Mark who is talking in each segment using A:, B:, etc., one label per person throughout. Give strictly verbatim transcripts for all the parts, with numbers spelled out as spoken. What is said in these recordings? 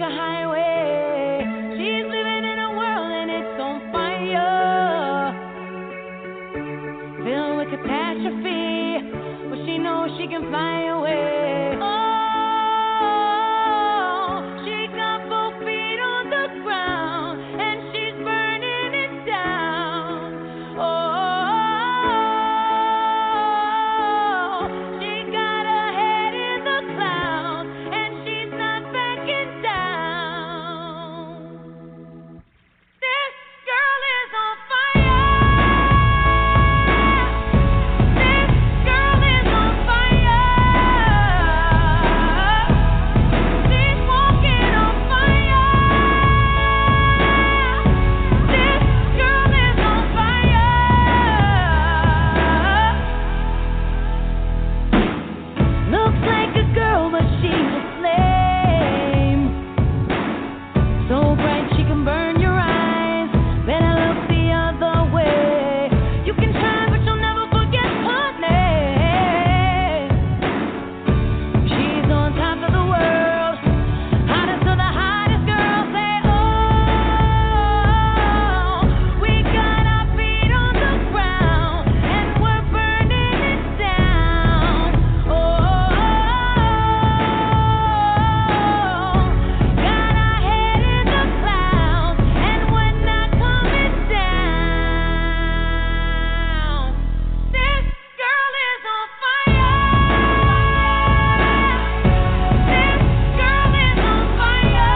A: highway. She's living in a world and it's on fire, filled with catastrophe, but she knows she can fly away. Oh, she got both feet on the ground and she's burning it down. Oh, she got her head in the clouds and she's not backing down. This girl is on fire. This girl is on fire. She's walking on fire. This girl is on fire. Looks like a girl, but she's a flame. So bright she can burn your eyes. Better look the other way. You can try, but you'll never forget her name. She's on top of the world, hottest of the hottest girls. Say, oh, we got our feet on the ground and we're burning it down. Oh, got our head in the clouds and we're not coming down. This girl is on fire. This girl is on fire.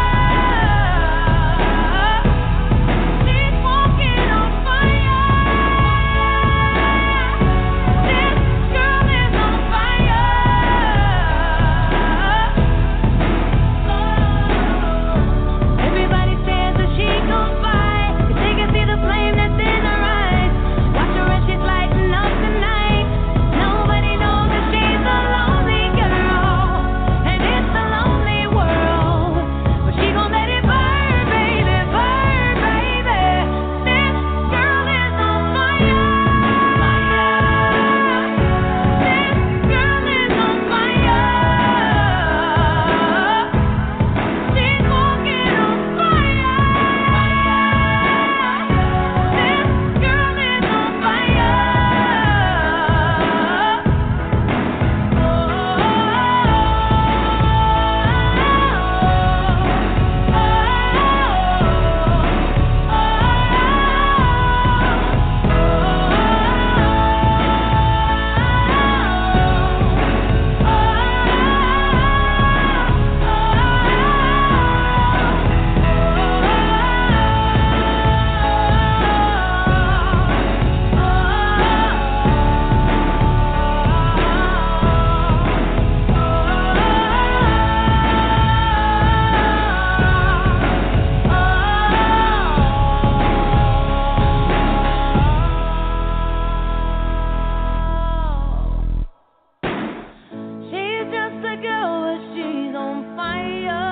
A: She's walking on fire. This girl is on fire. Everybody says that she gon' fight, 'cause they can see the flame that's in her eyes. Watch her as she's lighting up the night. Nobody knows that she's a lonely girl, and it's a lonely world. But she gon' let it burn, baby, burn, baby. This girl is on fire. This girl is on fire. She's walking on fire. This girl is on fire. She's just a girl, but she's on fire.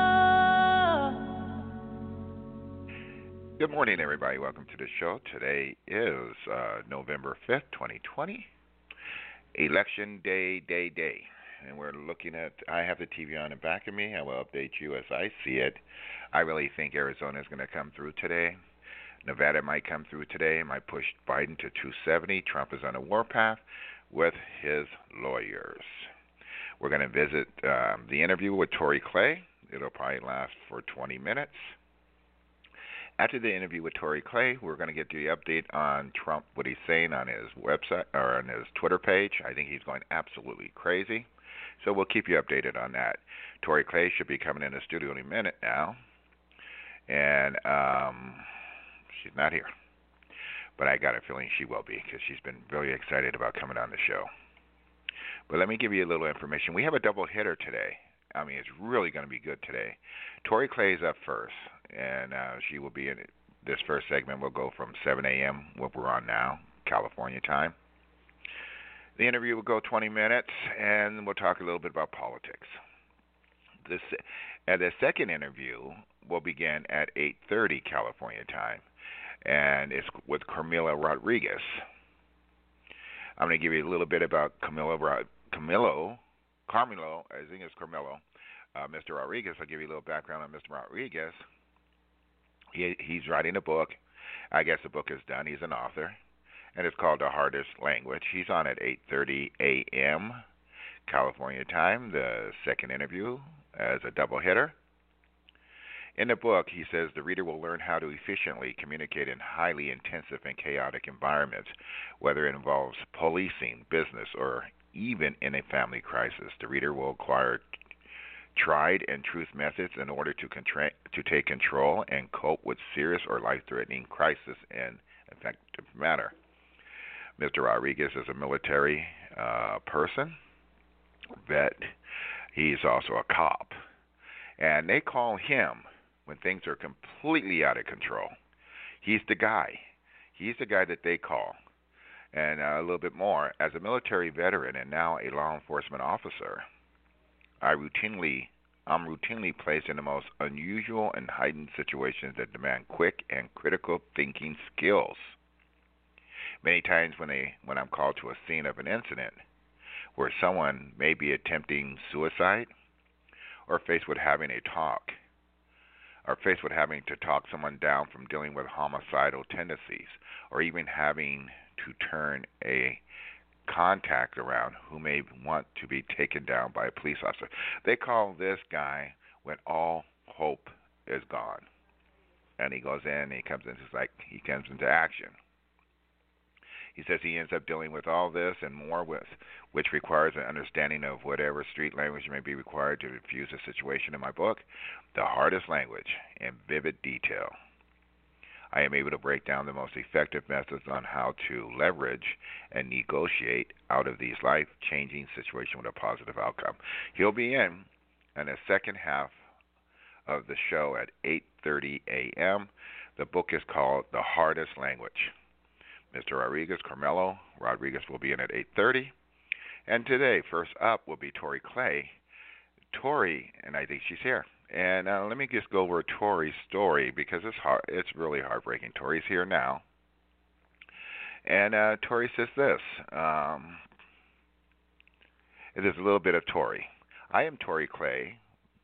B: Good morning, everybody. Welcome to the show. Today is uh, November fifth, twenty twenty. Election day, day, day. And we're looking at, I have the T V on the back of me. I will update you as I see it. I really think Arizona is going to come through today. Nevada might come through today. Might push Biden to two seventy. Trump is on a warpath with his lawyers. We're going to visit um, the interview with Tori Clay. It'll probably last for twenty minutes. After the interview with Tori Clay, we're going to get the update on Trump, what he's saying on his website or on his Twitter page. I think he's going absolutely crazy. So we'll keep you updated on that. Tori Clay should be coming in the studio in a minute now. And um, she's not here. But I got a feeling she will be because she's been very excited about coming on the show. But let me give you a little information. We have a double hitter today. I mean, it's really going to be good today. Tori Clay's up first, and uh, she will be in it. This first segment will go from seven a.m., what we're on now, California time. The interview will go twenty minutes, and we'll talk a little bit about politics. This, and the second interview will begin at eight thirty California time, and it's with Camilo Rodriguez. I'm going to give you a little bit about Camilo, Camilo, Carmelo, I think it's Carmelo, uh, Mister Rodriguez. I'll give you a little background on Mister Rodriguez. He he's writing a book. I guess the book is done. He's an author, and it's called The Hardest Language. He's on at eight thirty a.m. California time. The second interview as a double hitter. In the book, he says the reader will learn how to efficiently communicate in highly intensive and chaotic environments, whether it involves policing, business, or even in a family crisis. The reader will acquire tried and truth methods in order to contra- to take control and cope with serious or life-threatening crisis in an effective manner. Mister Rodriguez is a military uh, person, vet. He's also a cop, and they call him when things are completely out of control. He's the guy. He's the guy that they call. And uh, a little bit more, as a military veteran and now a law enforcement officer, I routinely, I'm routinely placed in the most unusual and heightened situations that demand quick and critical thinking skills. Many times when, they, when I'm called to a scene of an incident where someone may be attempting suicide or faced with having a talk, are faced with having to talk someone down from dealing with homicidal tendencies, or even having to turn a contact around who may want to be taken down by a police officer. They call this guy when all hope is gone. And he goes in and he comes into like he comes into action. He says he ends up dealing with all this and more, with, which requires an understanding of whatever street language may be required to diffuse a situation in my book, The Hardest Language, in vivid detail. I am able to break down the most effective methods on how to leverage and negotiate out of these life-changing situations with a positive outcome. He'll be in in the second half of the show at eight thirty a.m. The book is called The Hardest Language. Mister Rodriguez, Carmelo Rodriguez will be in at eight thirty. And today, first up will be Tori Clay. Tori, and I think she's here. And uh, let me just go over Tori's story because it's hard, it's really heartbreaking. Tori's here now. And uh, Tori says this. Um, it is a little bit of Tori. I am Tori Clay,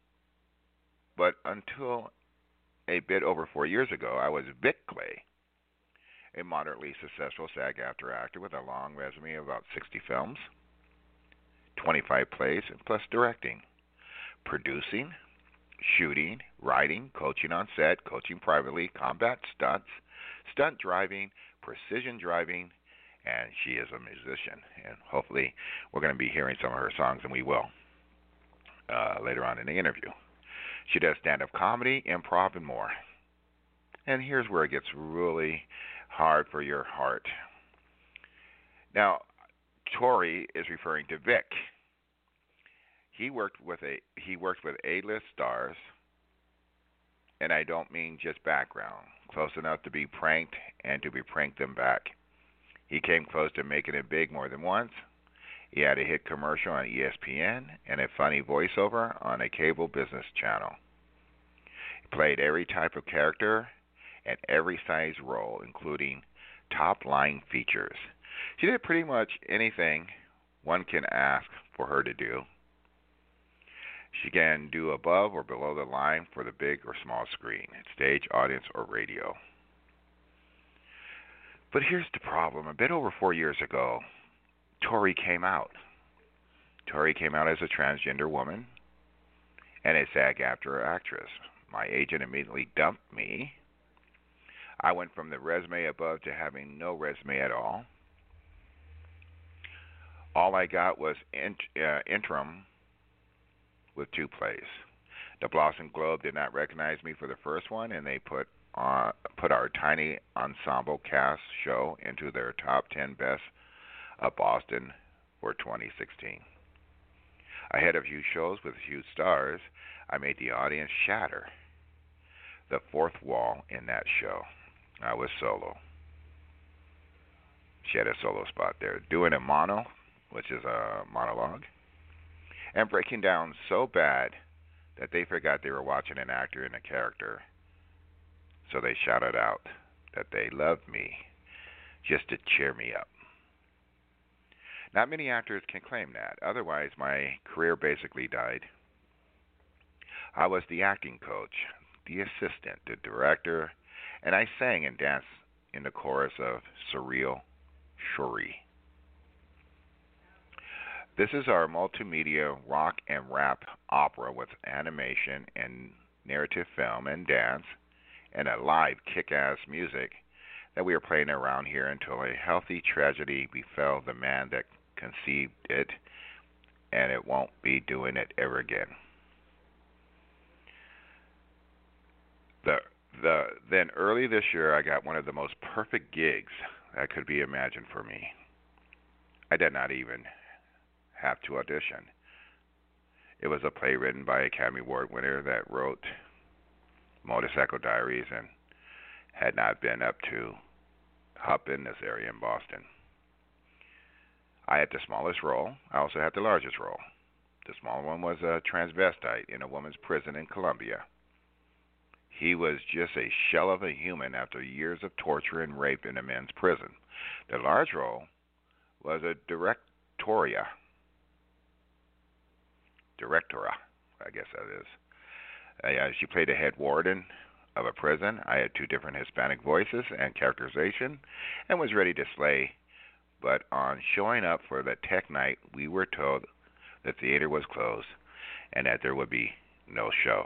B: but until a bit over four years ago, I was Vic Clay, a moderately successful SAG-AFTRA actor with a long resume of about sixty films, twenty-five plays, and plus directing, producing, shooting, writing, coaching on set, coaching privately, combat stunts, stunt driving, precision driving, and she is a musician. And hopefully we're going to be hearing some of her songs, and we will uh, later on in the interview. She does stand-up comedy, improv, and more. And here's where it gets really hard for your heart. Now, Tori is referring to Vic. He worked with a he worked with A-list stars, and I don't mean just background, close enough to be pranked and to be pranked them back. He came close to making it big more than once. He had a hit commercial on E S P N and a funny voiceover on a cable business channel. He played every type of character and every size role, including top-line features. She did pretty much anything one can ask for her to do. She can do above or below the line for the big or small screen, stage, audience, or radio. But here's the problem. A bit over four years ago, Tori came out. Tori came out as a transgender woman and a SAG-AFTRA actress. My agent immediately dumped me. I went from the resume above to having no resume at all. All I got was int, uh, interim with two plays. The Boston Globe did not recognize me for the first one, and they put uh, put our tiny ensemble cast show into their top ten best of Boston for twenty sixteen. I had a few shows with huge stars. I made the audience shatter the fourth wall in that show. I was solo. She had a solo spot there, doing a mono, which is a monologue, and breaking down so bad that they forgot they were watching an actor and a character. So they shouted out that they loved me just to cheer me up. Not many actors can claim that. Otherwise, my career basically died. I was the acting coach, the assistant, the director, and I sang and danced in the chorus of Surreal Cherie. This is our multimedia rock and rap opera with animation and narrative film and dance and a live kick-ass music that we are playing around here until a healthy tragedy befell the man that conceived it, and it won't be doing it ever again. The the then early this year I got one of the most perfect gigs that could be imagined for me. I did not even have to audition. It was a play written by Academy Award winner that wrote Motorcycle Diaries and had not been up to up in this area in Boston. I had the smallest role. I also had the largest role. The small one was a transvestite in a woman's prison in Colombia. He was just a shell of a human after years of torture and rape in a men's prison. The large role was a directoria. Directora, I guess that is. Uh, she played a head warden of a prison. I had two different Hispanic voices and characterization and was ready to slay. But on showing up for the tech night, we were told the theater was closed and that there would be no show.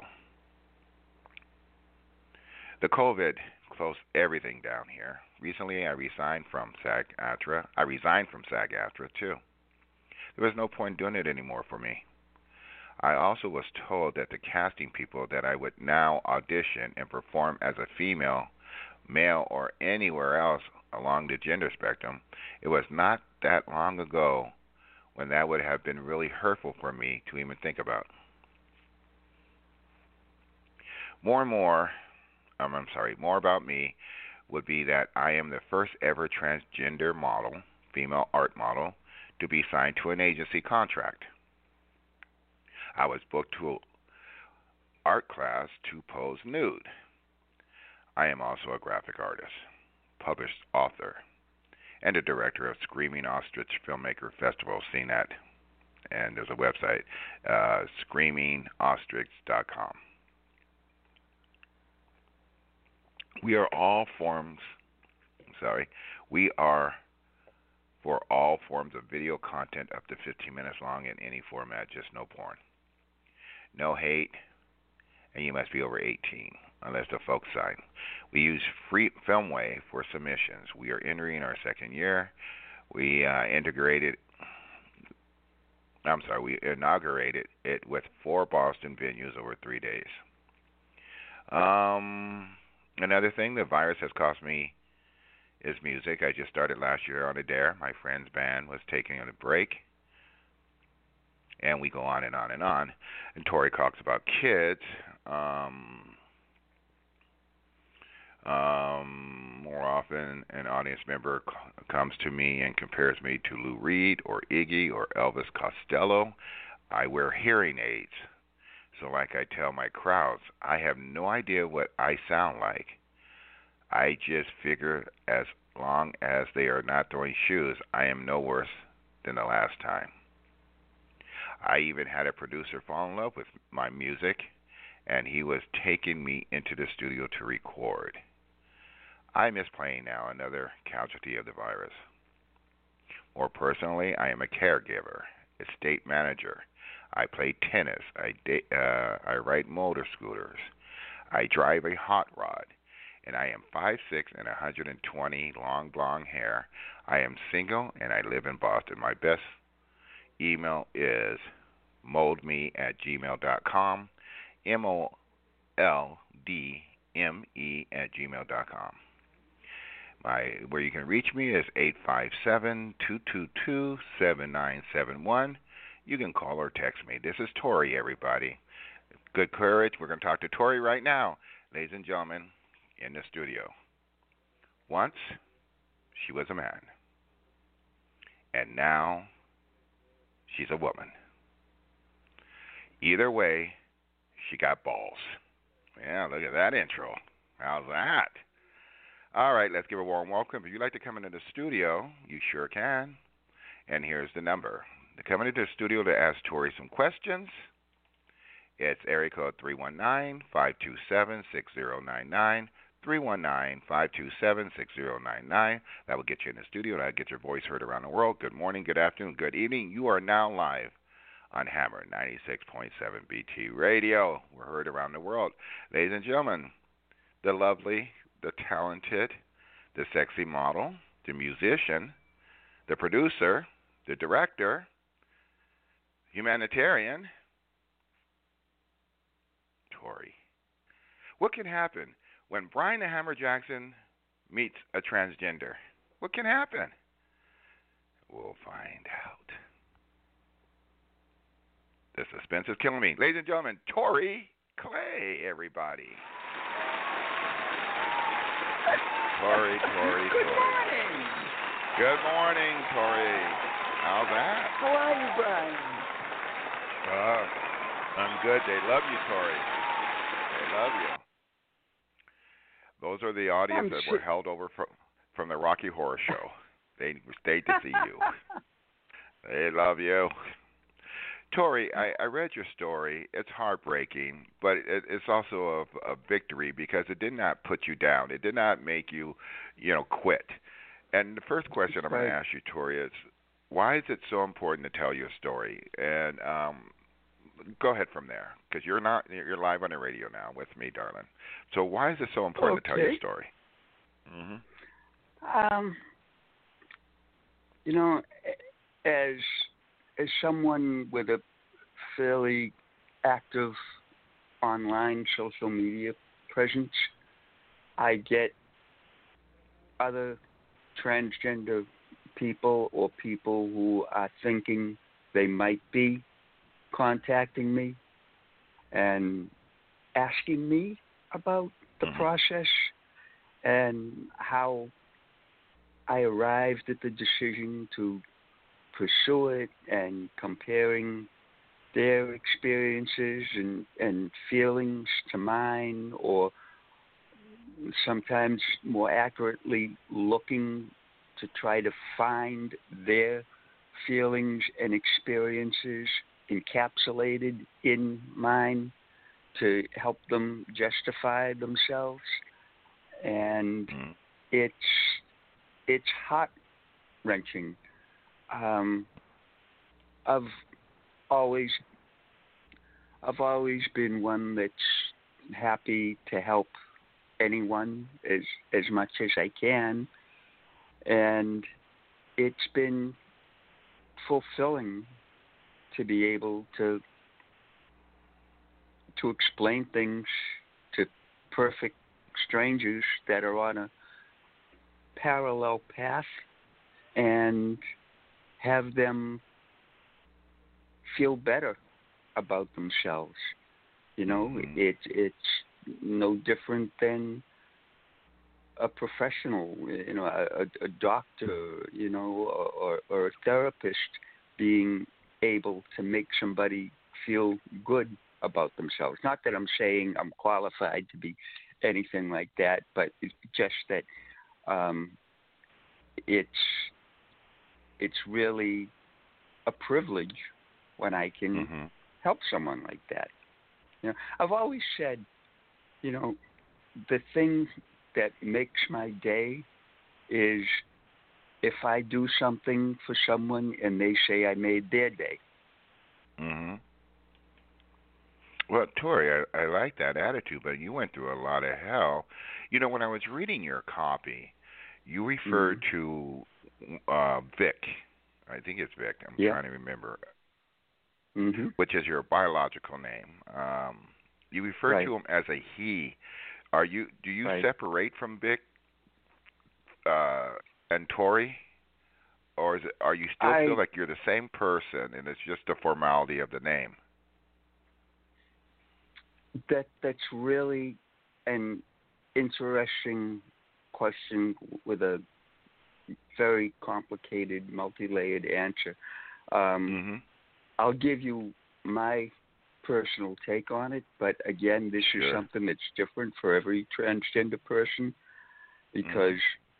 B: The COVID closed everything down here. Recently, I resigned from SAG-AFTRA. I resigned from SAG-AFTRA too. There was no point doing it anymore for me. I also was told that the casting people that I would now audition and perform as a female, male, or anywhere else along the gender spectrum, it was not that long ago when that would have been really hurtful for me to even think about. More and more, um, I'm sorry, more about me would be that I am the first ever transgender model, female art model, to be signed to an agency contract. I was booked to an art class to pose nude. I am also a graphic artist, published author, and a director of Screaming Ostrich Filmmaker Festival, C net. And there's a website, uh, screaming ostrich dot com. We are all forms, sorry, we are for all forms of video content up to fifteen minutes long in any format, just no porn. No hate, and you must be over eighteen, unless the folks sign. We use Free Filmway for submissions. We are entering our second year. We uh, integrated, I'm sorry, we inaugurated it with four Boston venues over three days. Um, another thing, the virus has cost me is music. I just started last year on a dare. My friend's band was taking a break. And we go on and on and on. And Tori talks about kids. Um, um, more often, an audience member c- comes to me and compares me to Lou Reed or Iggy or Elvis Costello. I wear hearing aids. So like I tell my crowds, I have no idea what I sound like. I just figure as long as they are not throwing shoes, I am no worse than the last time. I even had a producer fall in love with my music, and he was taking me into the studio to record. I miss playing now, another casualty of the virus. More personally, I am a caregiver, estate manager. I play tennis. I da- uh, I ride motor scooters. I drive a hot rod, and I am five six and one hundred twenty, long blonde hair. I am single, and I live in Boston. My best email is moldme at gmail dot com, M O L D M E at gmail dot com. My, where you can reach me is eight five seven, two two two, seven nine seven one. You can call or text me. This is Tori, everybody. Good courage. We're going to talk to Tori right now, ladies and gentlemen, in the studio. Once, she was a man. And now, she's a woman. Either way, she got balls. Yeah, look at that intro. How's that? All right, let's give a warm welcome. If you'd like to come into the studio, you sure can. And here's the number. To come into the studio to ask Tori some questions It's area code three one nine, five two seven, six zero nine nine. three one nine, five two seven, six zero nine nine. That will get you in the studio. That'll get your voice heard around the world. Good morning, good afternoon, good evening. You are now live on Hammer ninety-six point seven B T Radio. We're heard around the world. Ladies and gentlemen, the lovely, the talented, the sexy model, the musician, the producer, the director, humanitarian, Tori. What can happen when Brian the Hammer Jackson meets a transgender? What can happen? We'll find out. The suspense is killing me. Ladies and gentlemen, Tori Clay, everybody. Tori, Tori,
C: Good
B: Tori.
C: morning.
B: Good morning, Tori. How's that?
C: How are you, Brian?
B: Uh, I'm good. They love you, Tori. They love you. Those are the audience
C: I'm
B: that
C: sure.
B: were held over from, from the Rocky Horror Show. They stayed to see you. They love you. Tori, I, I read your story. It's heartbreaking, but it, it's also a, a victory because it did not put you down. It did not make you, you know, quit. And the first question I'm going to ask you, Tori, is why is it so important to tell your story? And um, go ahead from there, because you're not you're live on the radio now with me, darling. So why is it so important
C: Okay.
B: to tell your story? Mm-hmm.
C: Um, you know, as as someone with a fairly active online social media presence, I get other transgender people or people who are thinking they might be contacting me and asking me about the
B: Mhm.
C: process and how I arrived at the decision to pursue it and comparing their experiences and, and feelings to mine, or sometimes more accurately looking to try to find their feelings and experiences encapsulated in mine to help them justify themselves. And
B: Mm-hmm.
C: it's it's heart wrenching. Um, I've always I've always been one that's happy to help anyone as as much as I can, and it's been fulfilling to be able to to explain things to perfect strangers that are on a parallel path and have them feel better about themselves. You know,
B: Mm-hmm.
C: it, it's no different than a professional, you know, a, a doctor, you know, or, or a therapist being able to make somebody feel good about themselves. Not that I'm saying I'm qualified to be anything like that, but it's just that um, it's it's really a privilege when I can
B: Mm-hmm.
C: help someone like that. You know, I've always said, you know, the thing that makes my day is if I do something for someone and they say I made their day.
B: Mm-hmm. Well, Tori, I, I like that attitude, but you went through a lot of hell. You know, when I was reading your copy, you referred
C: Mm-hmm.
B: to uh, Vic. I think it's Vic. I'm
C: Yeah.
B: trying to remember,
C: Mm-hmm.
B: which is your biological name. Um, you refer
C: Right.
B: to him as a he. Are you? Do you
C: Right.
B: separate from Vic uh, and Tori, or is it? Are you still
C: I
B: feel like you're the same person, and it's just a formality of the name?
C: that that's really an interesting question with a very complicated, multi-layered answer. Um,
B: Mm-hmm.
C: I'll give you my personal take on it, but again, this
B: Sure.
C: is something that's different for every transgender person because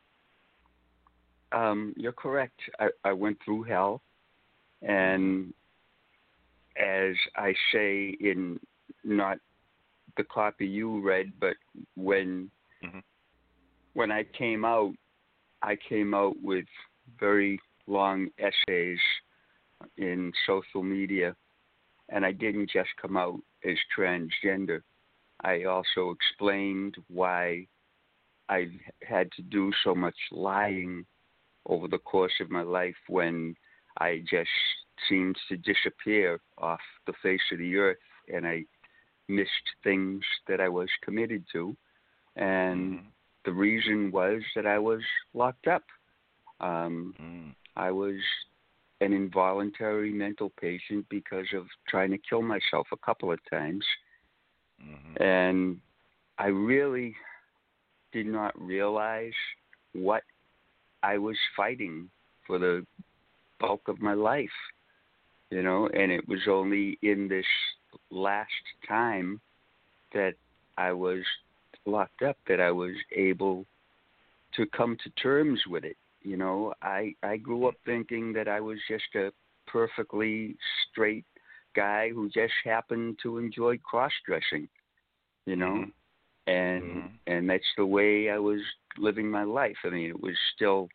C: um, you're correct. I, I went through hell, and as I say in not the copy you read, but when
B: Mm-hmm.
C: when I came out, I came out with very long essays in social media, and I didn't just come out as transgender. I also explained why I had to do so much lying over the course of my life when I just seemed to disappear off the face of the earth, and I missed things that I was committed to. And
B: Mm-hmm.
C: the reason was that I was locked up. Um,
B: Mm-hmm.
C: I was an involuntary mental patient because of trying to kill myself a couple of times.
B: Mm-hmm.
C: And I really did not realize what I was fighting for the bulk of my life, you know, and it was only in this last time that I was locked up that I was able to come to terms with it. You know, I, I grew up thinking that I was just a perfectly straight guy who just happened to enjoy cross-dressing, you know,
B: Mm-hmm.
C: and
B: Mm-hmm.
C: and that's the way I was living my life. I mean, it was still,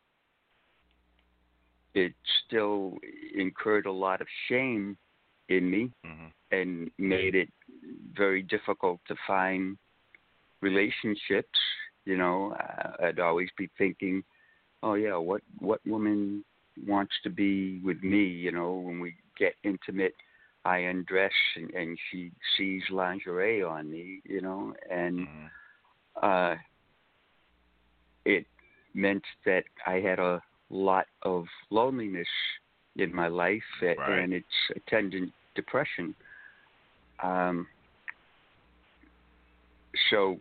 C: it still incurred a lot of shame in me
B: Mm-hmm.
C: and made it very difficult to find relationships. You know, uh, I'd always be thinking, oh yeah, what what woman wants to be with me? You know, when we get intimate, I undress and, and she sees lingerie on me. You know, and
B: Mm-hmm.
C: uh, it meant that I had a lot of loneliness in my life,
B: Right.
C: and its attendant depression. Um, so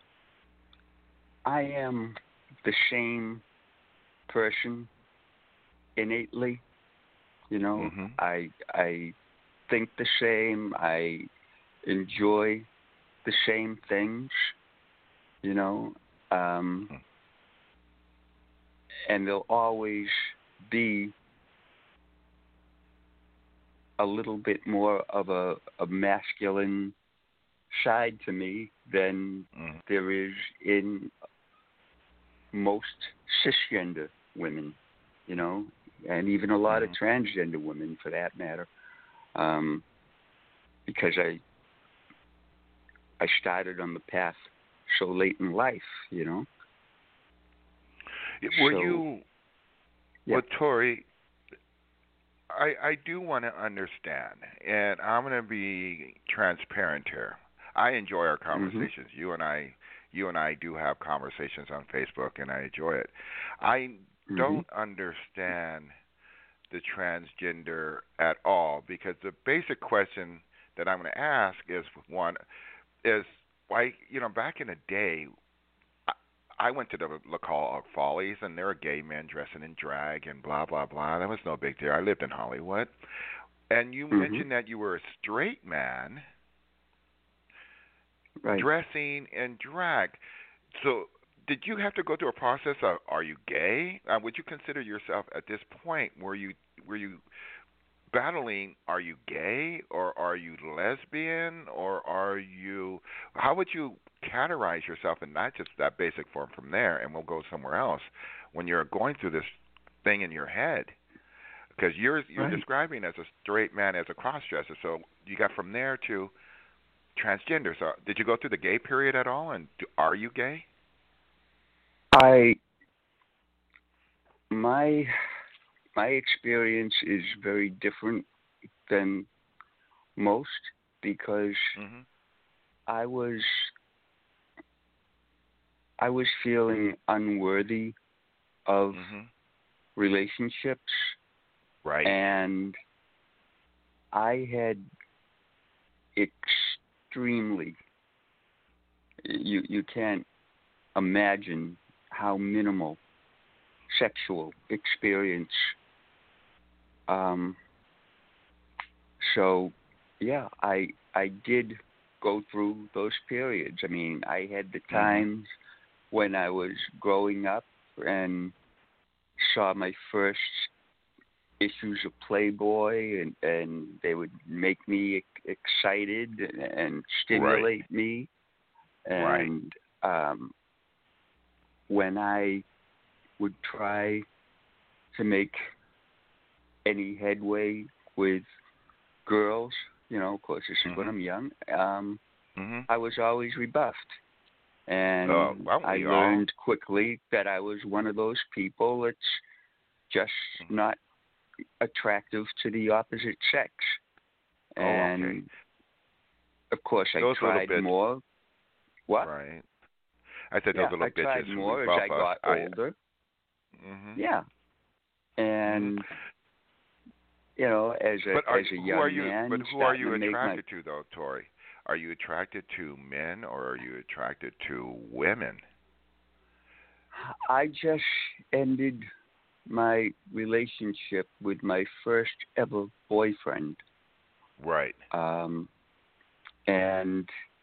C: I am the same person innately. You know,
B: Mm-hmm.
C: I I think the same. I enjoy the same things. You know, um,
B: Mm-hmm.
C: and there'll always be a little bit more of a, a masculine side to me than
B: Mm-hmm.
C: there is in most cisgender women, you know, and even a lot of
B: Mm-hmm.
C: transgender women for that matter, um, because I I started on the path so late in life, you know.
B: Were
C: So
B: you,
C: yeah.
B: well, Tori, I, I do want to understand, and I'm going to be transparent here. I enjoy our
C: Mhm.
B: conversations. You and I, you and I do have conversations on Facebook, and I enjoy it. I
C: Mhm.
B: don't understand the transgender at all because the basic question that I'm going to ask is one is why you know back in the day I I went to the LaCall Follies, and there were gay men dressing in drag and blah blah blah. That was no big deal. I lived in Hollywood, and you
C: Mhm.
B: mentioned that you were a straight man
C: Right.
B: dressing in drag. So, did you have to go through a process of are you gay? Uh, would you consider yourself at this point? Were you were you battling? Are you gay or are you lesbian or are you? How would you categorize yourself in not just that basic form from there? And we'll go somewhere else when you're going through this thing in your head because you're you're
C: Right.
B: describing as a straight man as a cross-dresser. So you got from there to transgender. So did you go through the gay period at all? And do, are you gay?
C: I my my experience is very different than most because
B: Mhm.
C: I was I was feeling unworthy of
B: Mhm.
C: relationships,
B: Right.
C: and I had extremely you you can't imagine how minimal sexual experience. Um, so yeah, I I did go through those periods. I mean, I had the
B: Mhm.
C: times when I was growing up and saw my first issues of Playboy, and, and they would make me excited and stimulate
B: right.
C: me. And right. um, when I would try to make any headway with girls, you know, of course, this is
B: mm-hmm.
C: when I'm young, um,
B: mm-hmm.
C: I was always rebuffed. And
B: oh, well,
C: I learned all... quickly that I was one of those people that's just mm-hmm. not attractive to the opposite sex.
B: Oh,
C: and
B: okay.
C: Of course, I
B: those
C: tried
B: bit...
C: more. What?
B: Right. I said
C: yeah,
B: those little
C: I
B: bitches
C: tried more as I got
B: I...
C: older.
B: Mm-hmm.
C: Yeah. And,
B: mm-hmm.
C: you know, as a,
B: but are,
C: as a
B: who
C: young
B: are you,
C: man,
B: but who are you attracted
C: my...
B: to, though, Tori? Are you attracted to men or are you attracted to women?
C: I just ended my relationship with my first ever boyfriend.
B: Right.
C: Um, and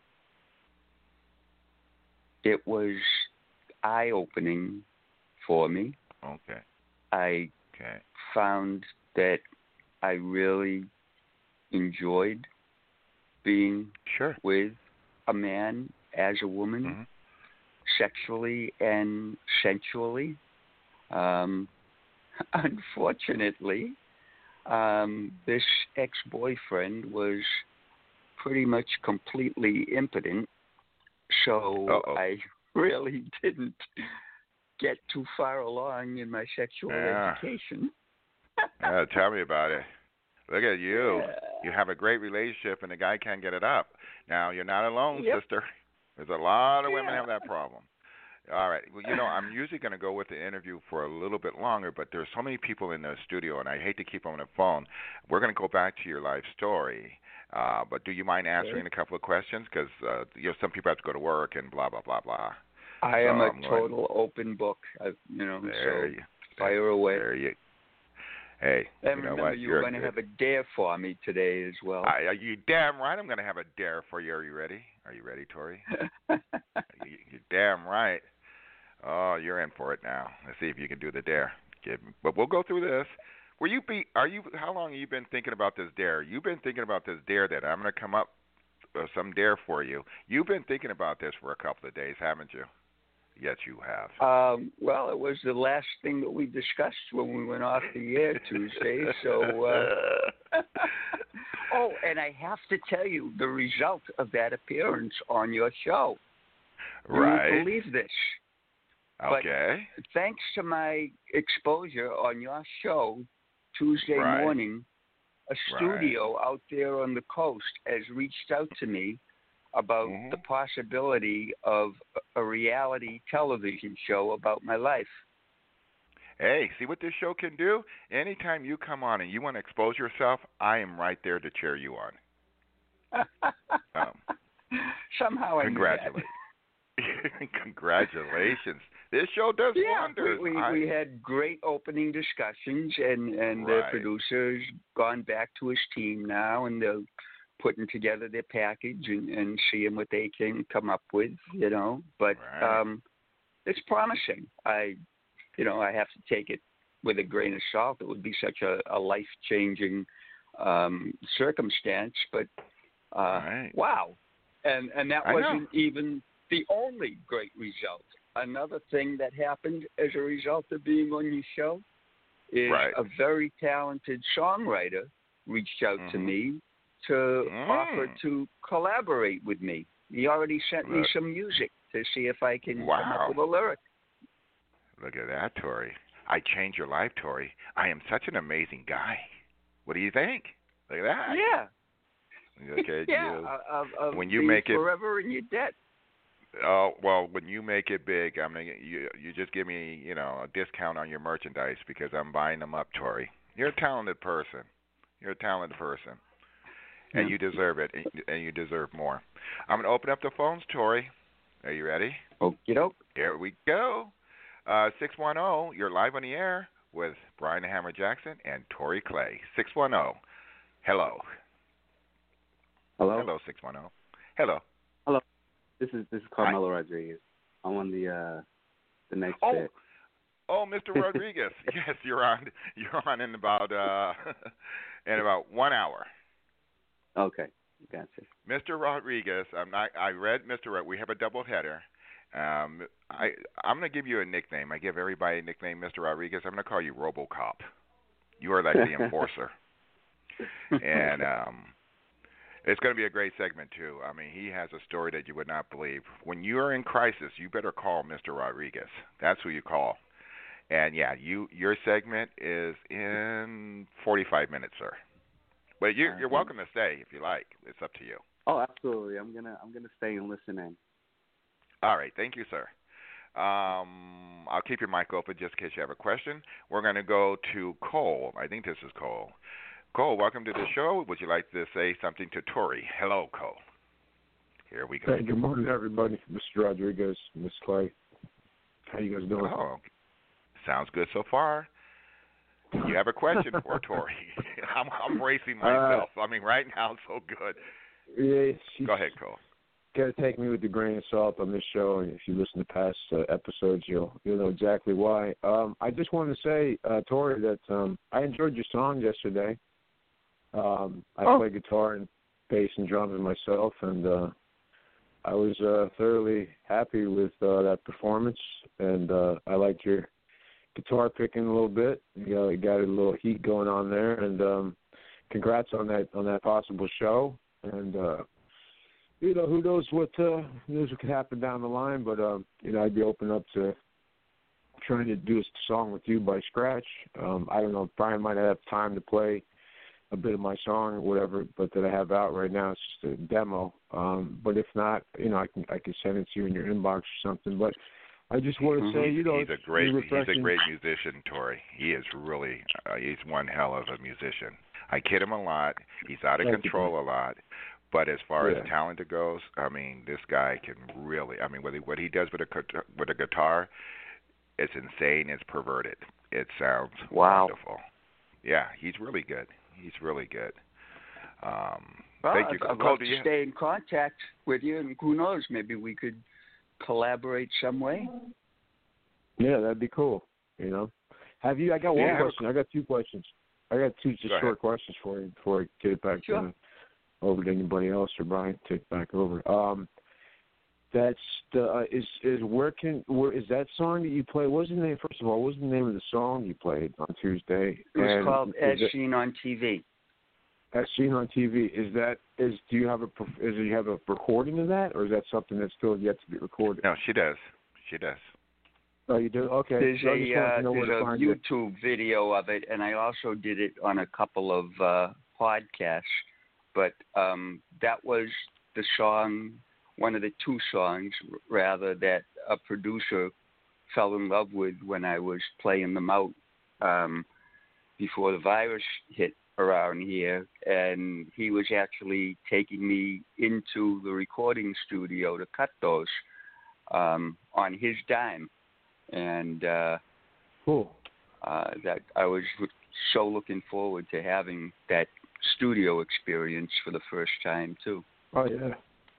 C: it was eye-opening for me.
B: Okay.
C: I
B: okay.
C: found that I really enjoyed being
B: sure.
C: with a man as a woman,
B: mm-hmm.
C: sexually and sensually. Um, unfortunately, um, this ex-boyfriend was pretty much completely impotent, so
B: Uh-oh.
C: I really didn't get too far along in my sexual
B: yeah.
C: education.
B: yeah, tell me about it. Look at you.
C: Yeah.
B: You have a great relationship, and the guy can't get it up. Now, you're not alone,
C: yep.
B: sister. There's a lot of women
C: yeah.
B: have that problem. All right. Well, you know, I'm usually going to go with the interview for a little bit longer, but there's so many people in the studio, and I hate to keep them on the phone. We're going to go back to your life story. Uh, but do you mind answering okay. a couple of questions? Because uh, you know, some people have to go to work and blah, blah, blah, blah.
C: I
B: so
C: am a
B: I'm
C: total going... open book. I, you know,
B: there
C: so
B: you,
C: fire away.
B: There you Hey,
C: and
B: you know
C: remember,
B: what?
C: you
B: You're
C: were going to have a dare for me today as well.
B: I, are you damn right I'm going to have a dare for you. Are you ready? Are you ready, Tori? you, you're damn right. Oh, you're in for it now. Let's see if you can do the dare. But we'll go through this. Were you be? Are you? How long have you been thinking about this dare? You've been thinking about this dare that I'm going to come up with some dare for you. You've been thinking about this for a couple of days, haven't you? Yes, you have.
C: Um, well, it was the last thing that we discussed when we went off the air Tuesday. So, uh, oh, and I have to tell you the result of that appearance on your show.
B: Right.
C: You won't believe this.
B: Okay.
C: But thanks to my exposure on your show Tuesday
B: right.
C: morning, a studio
B: right.
C: out there on the coast has reached out to me about
B: mm-hmm.
C: the possibility of a reality television show about my life.
B: Hey, see what this show can do? Anytime you come on and you want to expose yourself, I am right there to cheer you on. um,
C: Somehow I
B: congratulations. Congratulations. This show does
C: yeah,
B: wonders.
C: We, we,
B: I...
C: we had great opening discussions, and, and
B: right.
C: the producer's gone back to his team now, and they're putting together their package and, and seeing what they can come up with, you know. But
B: right.
C: um, it's promising. I, you know, I have to take it with a grain of salt. It would be such a, a life-changing um, circumstance, but uh,
B: right.
C: wow. And, and that
B: I
C: wasn't
B: know.
C: even the only great result. Another thing that happened as a result of being on your show is
B: right.
C: a very talented songwriter reached out
B: mm-hmm.
C: to me to
B: mm.
C: offer to collaborate with me. He already sent me
B: Look.
C: some music to see if I can
B: wow.
C: come up with a lyric.
B: Look at that, Tori. I changed your life, Tori. I am such an amazing guy. What do you think? Look at that.
C: Yeah.
B: Okay.
C: yeah.
B: You,
C: I'll, I'll
B: when you
C: be
B: make it
C: forever in your debt.
B: Oh well, when you make it big, I'm gonna you you just give me you know a discount on your merchandise because I'm buying them up, Tori. You're a talented person. You're a talented person, and
C: yeah.
B: you deserve it, and you deserve more. I'm gonna open up the phones, Tori. Are you ready?
C: Okie doke.
B: Here we go. Uh, six one zero. You're live on the air with Brian the Hammer Jackson and Tori Clay. Six one zero. Hello.
D: Hello.
B: Hello. Six one zero. Hello.
D: Hello. This is this is Carmelo Hi. Rodriguez. I'm on the uh, the next
B: oh,
D: bit.
B: Oh, Mister Rodriguez. Yes, you're on. You're on in about uh, in about one hour.
D: Okay, gotcha.
B: Mister Rodriguez. I'm not. I read Mister Rod. We have a double header. Um, I I'm gonna give you a nickname. I give everybody a nickname, Mister Rodriguez. I'm gonna call you RoboCop. You are like the enforcer, and um, it's gonna be a great segment too. I mean, he has a story that you would not believe. When you are in crisis, you better call Mister Rodriguez. That's who you call. And yeah, you your segment is in forty-five minutes, sir. But you, you're welcome to stay if you like. It's up to you.
D: Oh, absolutely. I'm gonna I'm gonna stay and listen in.
B: All right, thank you, sir. Um, I'll keep your mic open just in case you have a question. We're going to go to Cole. I think this is Cole. Cole, welcome to the show. Would you like to say something to Tori? Hello, Cole. Here we go.
E: Hey, good morning, everybody. Mister Rodriguez, Miss Clay. How you guys doing?
B: Oh, sounds good so far. You have a question for Tori? I'm, I'm bracing myself. Uh, I mean, right now it's so good.
E: Yeah,
B: go ahead, Cole.
E: Got to take me with a grain of salt on this show, and if you listen to past uh, episodes, you'll you'll know exactly why. Um, I just wanted to say, uh, Tori, that um, I enjoyed your song yesterday. Um, I
C: oh.
E: play guitar and bass and drums myself, and uh, I was uh, thoroughly happy with uh, that performance, and uh, I liked your guitar picking a little bit. You got, you got a little heat going on there, and um, congrats on that on that possible show. And uh, you know, who knows what uh, who knows what could happen down the line, but um, you know, I'd be open up to trying to do a song with you by scratch. Um, I don't know if Brian might have time to play a bit of my song or whatever, but that I have out right now, it's just a demo. Um, but if not, you know, I can I can send it to you in your inbox or something. But I just want to
B: mm-hmm.
E: say, you know,
B: he's a great he's a great musician, Tori. He is really uh, he's one hell of a musician. I kid him a lot. He's out of
E: Thank
B: control
E: you.
B: a lot. But as far
E: yeah.
B: as talent goes, I mean, this guy can really. I mean, what he, what he does with a with a guitar, it's insane. It's perverted. It sounds
C: wow.
B: wonderful. Yeah, he's really good. He's really good. Um,
C: well,
B: thank you.
C: I'd, I'd
B: Cole,
C: love
B: do
C: to
B: you...
C: stay in contact with you, and who knows, maybe we could collaborate some way.
E: Yeah, that'd be cool. You know, have you? I got one
B: yeah,
E: question. I got two questions. I got two just
B: Go
E: short
B: ahead.
E: questions for you before I get it back
C: sure.
E: to, over to anybody else or Brian. Take it back over. Um, that's the uh, is is where can where is that song that you play? What's the name? First of all, what's the name of the song you played on Tuesday?
C: It was
E: and
C: called As
E: it,
C: Seen on T V.
E: As Seen on T V. Is that is do you have a is do you have a recording of that, or is that something that's still yet to be recorded?
B: No, she does. She does.
E: Oh, you do? Okay.
C: There's
E: so
C: a uh, there's a YouTube
E: it.
C: video of it, and I also did it on a couple of uh, podcasts. But um, that was the song, one of the two songs, rather, that a producer fell in love with when I was playing them out um, before the virus hit around here. And he was actually taking me into the recording studio to cut those um, on his dime. And uh,
E: cool.
C: uh, that I was so looking forward to having that studio experience for the first time too.
E: Oh yeah.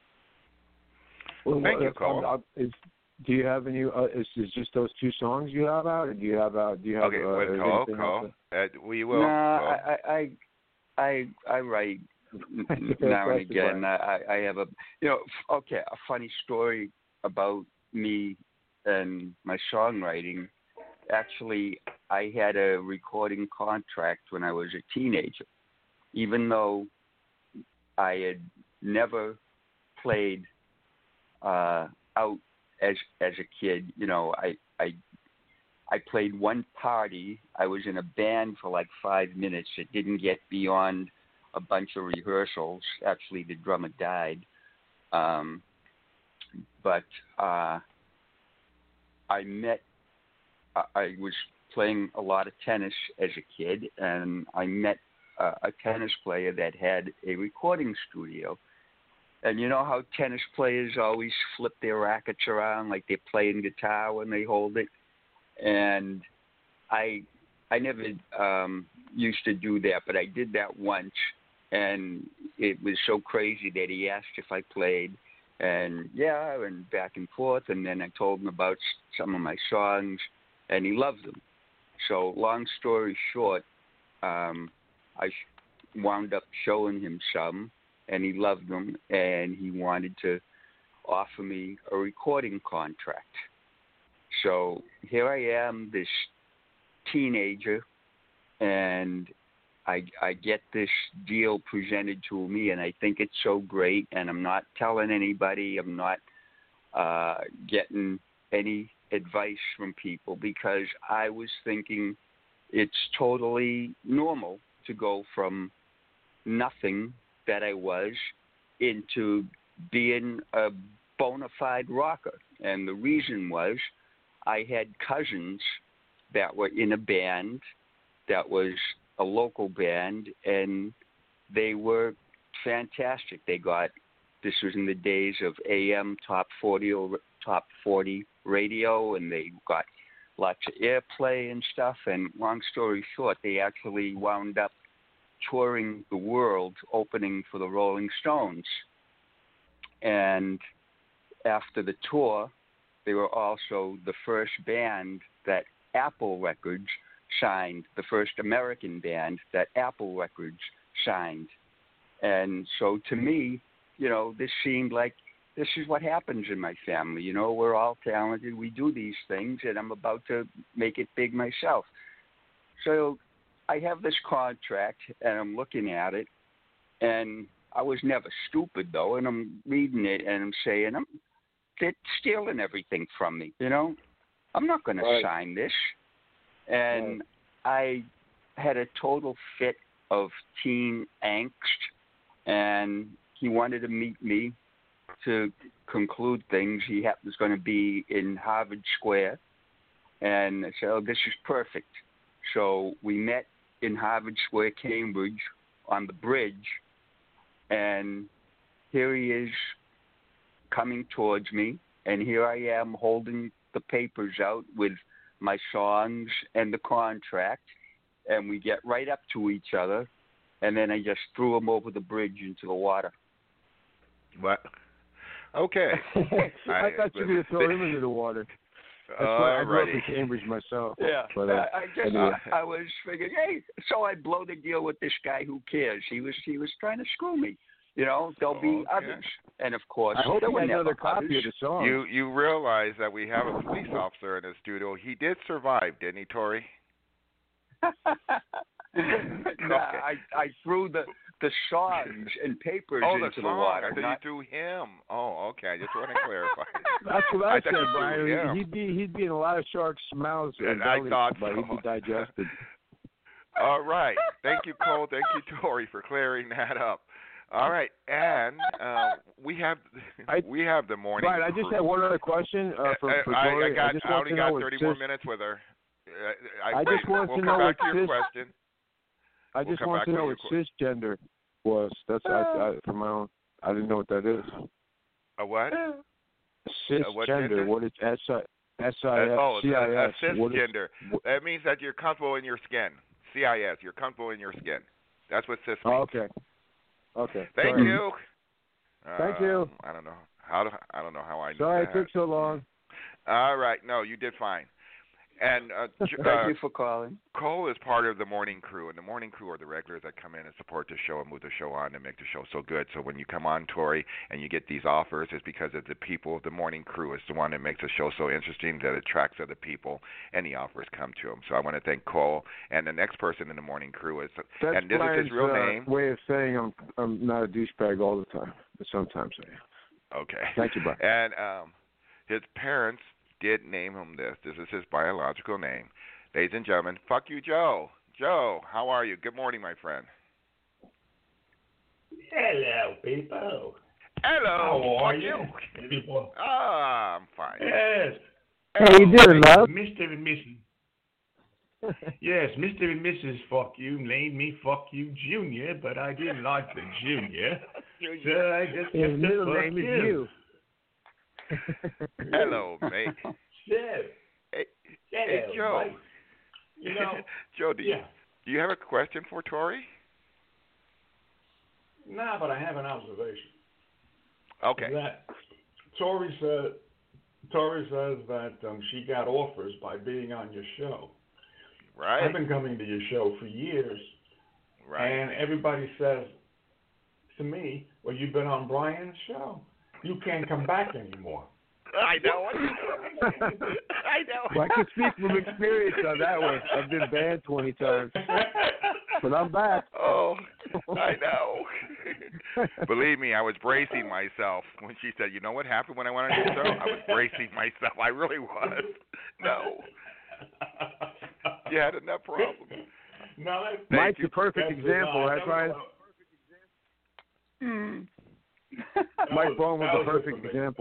E: Well,
B: Thank
E: well,
B: you, Cole.
E: Uh, is, do you have any? Uh, is is just those two songs you have out, or do you have out? Do you have?
B: Okay,
E: uh,
B: wait, Cole, Cole. Uh, we will.
C: No,
B: Cole.
C: I, I I I write now and again. I, I have a you know okay a funny story about me and my songwriting. Actually, I had a recording contract when I was a teenager. Even though I had never played uh, out as as a kid, you know, I, I I played one party. I was in a band for like five minutes. It didn't get beyond a bunch of rehearsals. Actually, the drummer died. Um, but uh, I met. I was playing a lot of tennis as a kid, and I met uh, a tennis player that had a recording studio. And you know how tennis players always flip their rackets around like they're playing guitar when they hold it? And I I never um, used to do that, but I did that once, and it was so crazy that he asked if I played. And yeah, and back and forth, and then I told him about some of my songs, and he loved them. So, long story short, um, I sh- wound up showing him some, and he loved them, and he wanted to offer me a recording contract. So here I am, this teenager, and I, I get this deal presented to me, and I think it's so great, and I'm not telling anybody, I'm not uh, getting any advice from people, because I was thinking it's totally normal to go from nothing that I was into being a bona fide rocker. And the reason was I had cousins that were in a band that was a local band, and they were fantastic. They got, this was in the days of A M top forty or top forty radio, and they got lots of airplay and stuff. And long story short, they actually wound up touring the world, opening for the Rolling Stones. And after the tour, they were also the first band that Apple Records signed, the first American band that Apple Records signed. And so to me, you know, this seemed like this is what happens in my family. You know, we're all talented. We do these things, and I'm about to make it big myself. So I have this contract, and I'm looking at it, and I was never stupid, though, and I'm reading it, and I'm saying, I'm, they're stealing everything from me, you know? I'm not going
E: Right.
C: to sign this. And right. I had a total fit of teen angst, and he wanted to meet me to conclude things. He was going to be in Harvard Square, and I said, oh, this is perfect. So we met in Harvard Square, Cambridge, on the bridge, and here he is coming towards me, and here I am holding the papers out with my songs and the contract, and we get right up to each other, and then I just threw him over the bridge into the water.
B: What? Okay.
E: I, thought you were going to throw him into the water. That's why I grew up in Cambridge myself.
C: Yeah,
E: but, uh,
C: I just
E: anyway.
C: I, I was figuring, hey, so I blow the deal with this guy. Who cares? He was he was trying to screw me. You know, there'll be
B: Okay.
C: others, and of course,
E: I hope
C: there
E: you
C: were
E: had
C: never
E: another copy
C: others.
E: of the song.
B: You you realize that we have a police officer in the studio. He did survive, didn't he, Tori?
C: nah, I I threw the the songs and papers
B: Oh,
C: into
B: the
C: the
B: song.
C: water.
B: I thought
C: not-
B: you threw him. Oh, okay. I just want to clarify.
E: That's what I,
B: I thought
E: said,
B: you threw
E: Brian.
B: him.
E: He'd be he'd be in a lot of sharks' mouths and
B: I
E: bellies,
B: thought
E: but
B: so.
E: he'd be digested.
B: All right. Thank you, Cole. Thank you, Tori, for clearing that up. All right, and uh, we have
E: I-
B: we have the morning.
E: Brian, I just
B: crew.
E: had one other question uh, for, for
B: I, I,
E: Tori.
B: I got.
E: just
B: I
E: want
B: only
E: to
B: got
E: know if
B: thirty more
E: cis-
B: minutes with her. Uh, I,
E: I
B: wait,
E: just want
B: we'll
E: to
B: come
E: know
B: back
E: what
B: to your
E: cis-
B: question.
E: I
B: We'll
E: just
B: come
E: want
B: back
E: to
B: with
E: know
B: your
E: what cisgender was. That's I, I, for my own. I didn't know what that is.
B: A what? what
E: Cisgender.
B: gender?
E: What is S I S
B: Uh,
E: I S
B: oh,
E: C I S?
B: a
E: What is-
B: cisgender.
E: what-
B: That means that you're comfortable in your skin. C I S. You're comfortable in your skin. That's what cis means.
E: Oh, okay. Okay.
B: Thank
E: Sorry.
B: you.
E: Thank
B: Uh,
E: you.
B: I don't know how. To, I don't know how I knew
E: Sorry
B: that.
E: it took so long.
B: All right. No, you did fine. And uh, J-
C: Thank
B: uh,
C: you for calling.
B: Cole is part of the morning crew, and the morning crew are the regulars that come in and support the show and move the show on and make the show so good. So when you come on, Tori, and you get these offers, it's because of the people. The morning crew is the one that makes the show so interesting that it attracts other people, and the offers come to them. So I want to thank Cole, and the next person in the morning crew is,
E: That's
B: and this
E: Brian's
B: is his real
E: uh,
B: name.
E: way of saying I'm I'm not a douchebag all the time, but sometimes I am.
B: Okay.
E: Thank you, Brian.
B: And um, his parents did name him this. This is his biological name. Ladies and gentlemen, fuck you, Joe. Joe, how are you? Good morning, my friend.
F: Hello, people.
B: Hello.
F: How are
B: fuck
F: you?
B: you.
F: People.
B: Ah, I'm fine.
F: Yes.
E: How you doing, love?
F: Mister and Missus Yes, Mister and Missus Fuck You named me Fuck You Junior, but I didn't like the Junior, so I just
E: His
F: kept the
E: middle
F: Fuck
E: name is
F: You.
E: you.
B: Hello, mate.
F: So,
B: Hey,
F: hello,
B: hey, Joe.
F: Mike. You know,
B: Joe, do you,
F: yeah.
B: do you have a question for Tori?
F: Nah, but I have an observation.
B: Okay.
F: That Tori's uh, Tori says that um, she got offers by being on your show.
B: Right.
F: I've been coming to your show for years,
B: right.
F: and everybody says to me, "Well, you've been on Brian's show. You can't come back anymore."
B: I know. I know.
E: Well, I can speak from experience on that one. I've been banned twenty times, but I'm back.
B: Oh, I know. Believe me, I was bracing myself when she said, "You know what happened when I went on your show?" I was bracing myself. I really was. No. You had enough problems.
F: No,
E: Mike's the perfect example, right, Brian?
C: Mm.
E: Mike Bone was
F: was
E: the perfect example.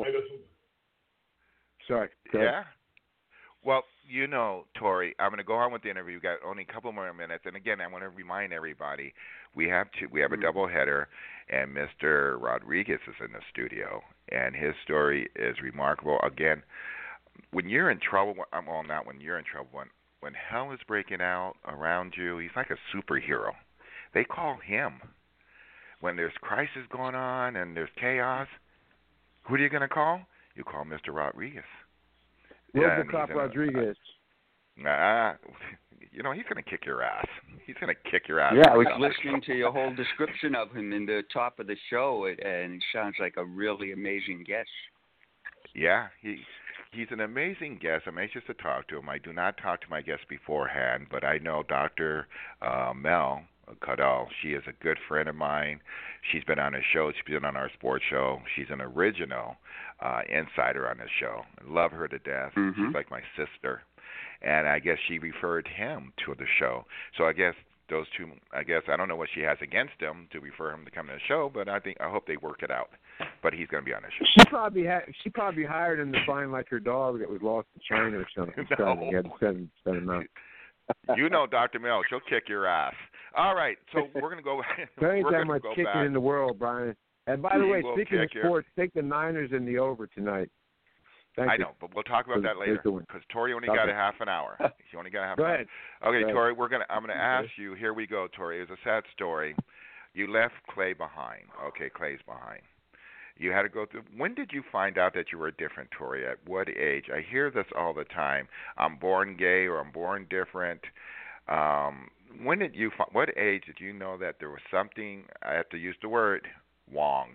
E: Sorry. Go ahead.
B: Yeah. Well, you know, Tori, I'm going to go on with the interview. We've got only a couple more minutes, and again, I want to remind everybody we have to, we have a double header, and Mister Rodriguez is in the studio, and his story is remarkable. Again, when you're in trouble, well, not when you're in trouble, when when hell is breaking out around you, he's like a superhero. They call him when there's crisis going on and there's chaos. Who are you going to call? You call Mister Rodriguez.
E: RoboCop
B: yeah,
E: Rodriguez.
B: Uh, you know, he's going to kick your ass. He's going to kick your ass.
C: Yeah, I was listening to your whole description of him in the top of the show, and he sounds like a really amazing guest.
B: Yeah, he he's an amazing guest. I'm anxious to talk to him. I do not talk to my guests beforehand, but I know Doctor Uh, Mel Caudle. She is a good friend of mine. She's been on a show. She's been on our sports show. She's an original uh, insider on the show. I love her to death.
C: Mm-hmm.
B: She's like my sister. And I guess she referred him to the show. So I guess those two, I guess, I don't know what she has against him to refer him to come to the show, but I think, I hope they work it out. But he's going to be on the show.
E: She probably ha- she probably hired him to find like her dog that was lost in China or something.
B: No.
E: He had to send, send him out.
B: You know Doctor Mel, she'll kick your ass. All right, so we're going to go.
E: There ain't
B: we're
E: that
B: gonna
E: much
B: go
E: kicking
B: back.
E: in the world, Brian. And by the
B: He
E: way,
B: will
E: speaking of
B: kick your-
E: sports, take the Niners in the over tonight. Thank
B: I
E: you.
B: know, but we'll talk about that later because Tori only got
E: Okay.
B: a half an hour. She only got a half
E: Go
B: an
E: ahead.
B: hour. Okay,
E: Go ahead.
B: Tori, we're gonna. I'm gonna ask you. Here we go, Tori. It's a sad story. You left Clay behind. Okay, Clay's behind. You had to go through. When did you find out that you were different, Tori? At what age? I hear this all the time. I'm born gay or I'm born different. Um, when did you? What age did you know that there was something? I have to use the word wrong.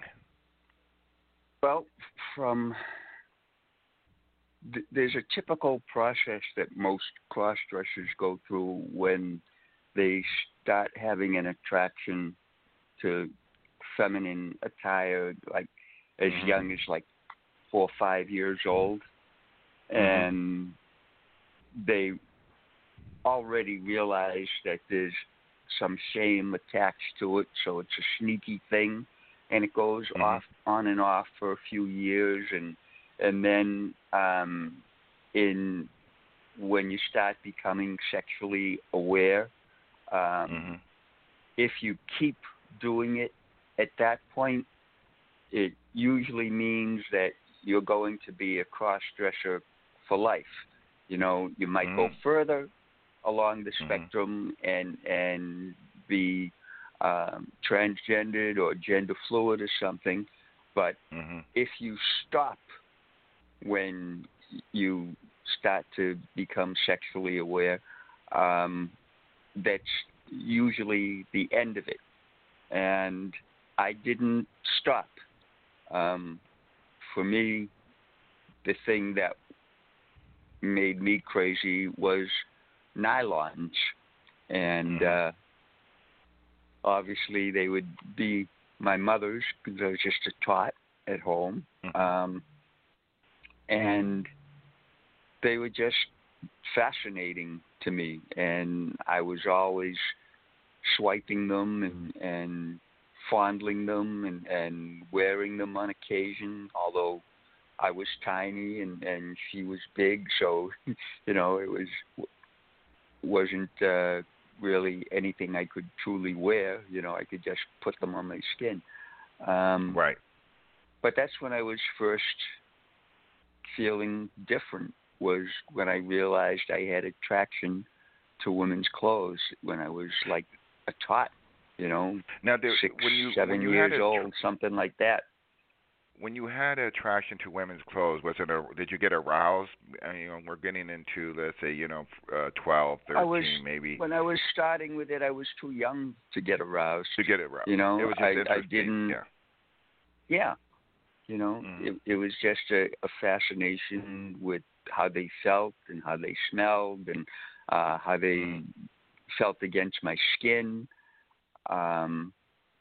C: Well, from th- there's a typical process that most cross-dressers go through when they start having an attraction to feminine attire, like as
B: Mm-hmm.
C: young as like four or five years old, and they already realize that there's some shame attached to it, so it's a sneaky thing, and it goes
B: Mhm.
C: off on and off for a few years, and and then um, in when you start becoming sexually aware, um,
B: Mm-hmm.
C: if you keep doing it at that point, it usually means that you're going to be a cross-dresser for life. You know, you might go
B: Mm.
C: further along the
B: Mhm.
C: spectrum and and be um, transgendered or gender fluid or something, but
B: Mm-hmm.
C: if you stop when you start to become sexually aware, um, that's usually the end of it. And I didn't stop. Um, for me, the thing that made me crazy was nylons. And uh, obviously they would be my mother's because I was just a tot at home.
B: Mhm.
C: Um, and they were just fascinating to me. And I was always swiping them and, and fondling them and, and wearing them on occasion, although I was tiny and, and she was big, so, you know, it was, wasn't uh, really anything I could truly wear. You know, I could just put them on my skin. Um,
B: Right.
C: But that's when I was first feeling different, was when I realized I had attraction to women's clothes when I was like a tot, you know,
B: Now, there,
C: six,
B: when you
C: seven
B: when you
C: years
B: had a,
C: old, something like that.
B: when you had attraction to women's clothes, was it a, did you get aroused? Uh, you know, we're getting into, let's say, you know, uh, twelve, thirteen,
C: I was,
B: maybe.
C: When I was starting with it, I was too young to get aroused.
B: To get aroused.
C: You know,
B: it was just
C: I, I
B: interesting.
C: didn't.
B: Yeah.
C: Yeah. You know,
B: Mm.
C: it, it was just a, a fascination with how they felt and how they smelled and uh, how they
B: Mm.
C: felt against my skin. Um,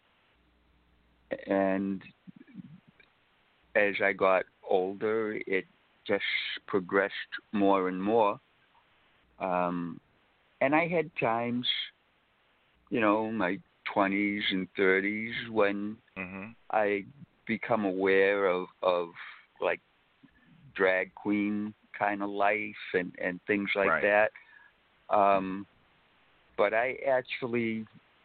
C: and as I got older, it just progressed more and more. Um, and I had times, you know, my twenties and thirties when
B: Mm-hmm.
C: I become aware of, of like drag queen kind of life and, and things like
B: Right.
C: that. Um, but I actually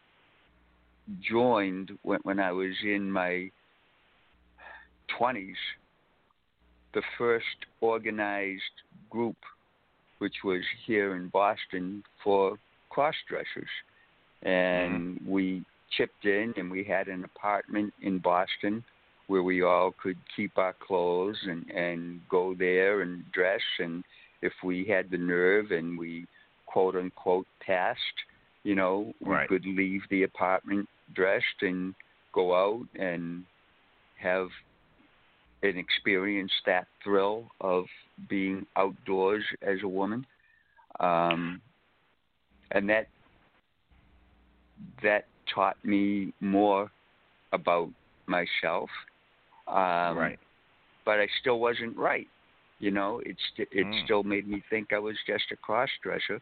C: joined when, when I was in my twenties, the first organized group, which was here in Boston for cross-dressers. And
B: Mm-hmm.
C: we chipped in and we had an apartment in Boston where we all could keep our clothes and, and go there and dress. And if we had the nerve and we quote unquote passed, you know, we
B: Right.
C: could leave the apartment dressed and go out and have and experience that thrill of being outdoors as a woman. Um, and that that taught me more about myself. Um,
B: Right.
C: But I still wasn't right. You know, it, st- it
B: Mm.
C: still made me think I was just a cross-dresser.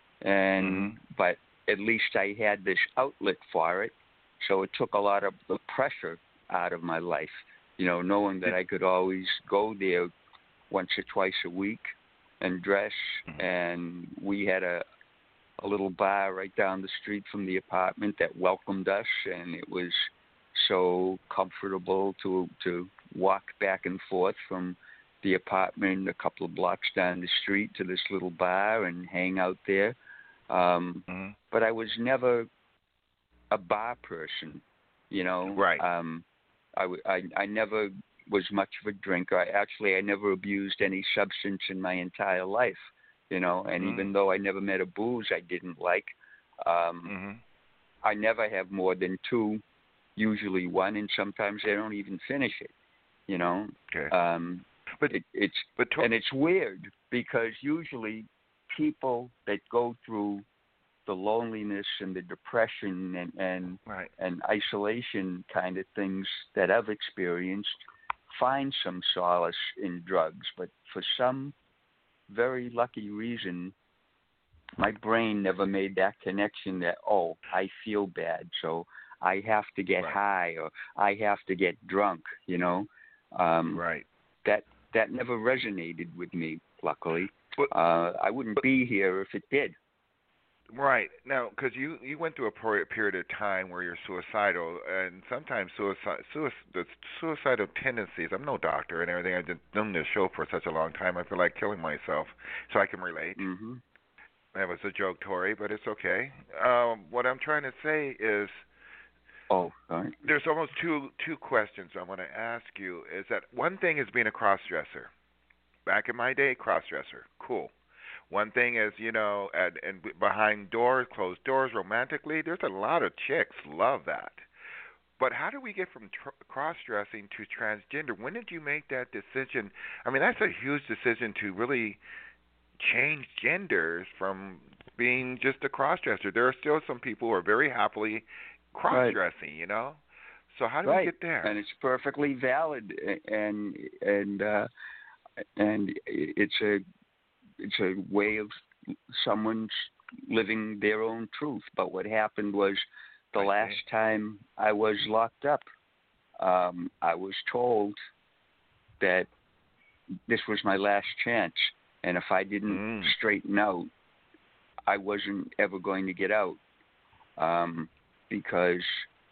C: And,
B: Mhm.
C: but at least I had this outlet for it. So it took a lot of the pressure out of my life, you know, knowing that I could always go there once or twice a week and dress.
B: Mhm.
C: And we had a, a little bar right down the street from the apartment that welcomed us, and it was so comfortable to to walk back and forth from the apartment a couple of blocks down the street to this little bar and hang out there. Um,
B: Mhm.
C: but I was never a bar person, you know.
B: Right.
C: Um, I, w- I, I never was much of a drinker. I actually I never abused any substance in my entire life, you know. And
B: Mm.
C: even though I never met a booze I didn't like, um,
B: Mhm.
C: I never have more than two, usually one, and sometimes I don't even finish it, you know.
B: Okay.
C: Um,
B: but
C: it, it's
B: but to-
C: and it's weird because usually people that go through the loneliness and the depression and and,
B: right.
C: and isolation kind of things that I've experienced find some solace in drugs, but for some very lucky reason, my brain never made that connection that, oh, I feel bad, so I have to get
B: Right.
C: high or I have to get drunk, you know. Um,
B: Right.
C: that that never resonated with me, luckily.
B: But,
C: Uh, I wouldn't
B: but-
C: be here if it did.
B: Right. Now, because you, you went through a per- period of time where you're suicidal, and sometimes suicide, suicide, the suicidal tendencies, I'm no doctor and everything, I've been doing this show for such a long time, I feel like killing myself, so I can relate.
C: Mm-hmm.
B: That was a joke, Tori, but it's okay. Um, what I'm trying to say is
C: Oh, all right.
B: there's almost two two questions I want to ask you. Is that one thing is being a cross-dresser. Back in my day, cross-dresser, cool. One thing is, you know, and, and behind doors, closed doors, romantically, there's a lot of chicks love that. But how do we get from tr- cross-dressing to transgender? When did you make that decision? I mean, that's a huge decision to really change genders from being just a cross-dresser. There are still some people who are very happily cross-dressing, you know? So how do
C: Right.
B: we get there?
C: And it's perfectly valid, and and uh, and it's a it's a way of someone's living their own truth. But what happened was, the
B: I
C: last
B: see.
C: time I was locked up, um, I was told that this was my last chance, and if I didn't
B: Mm.
C: straighten out, I wasn't ever going to get out, um, because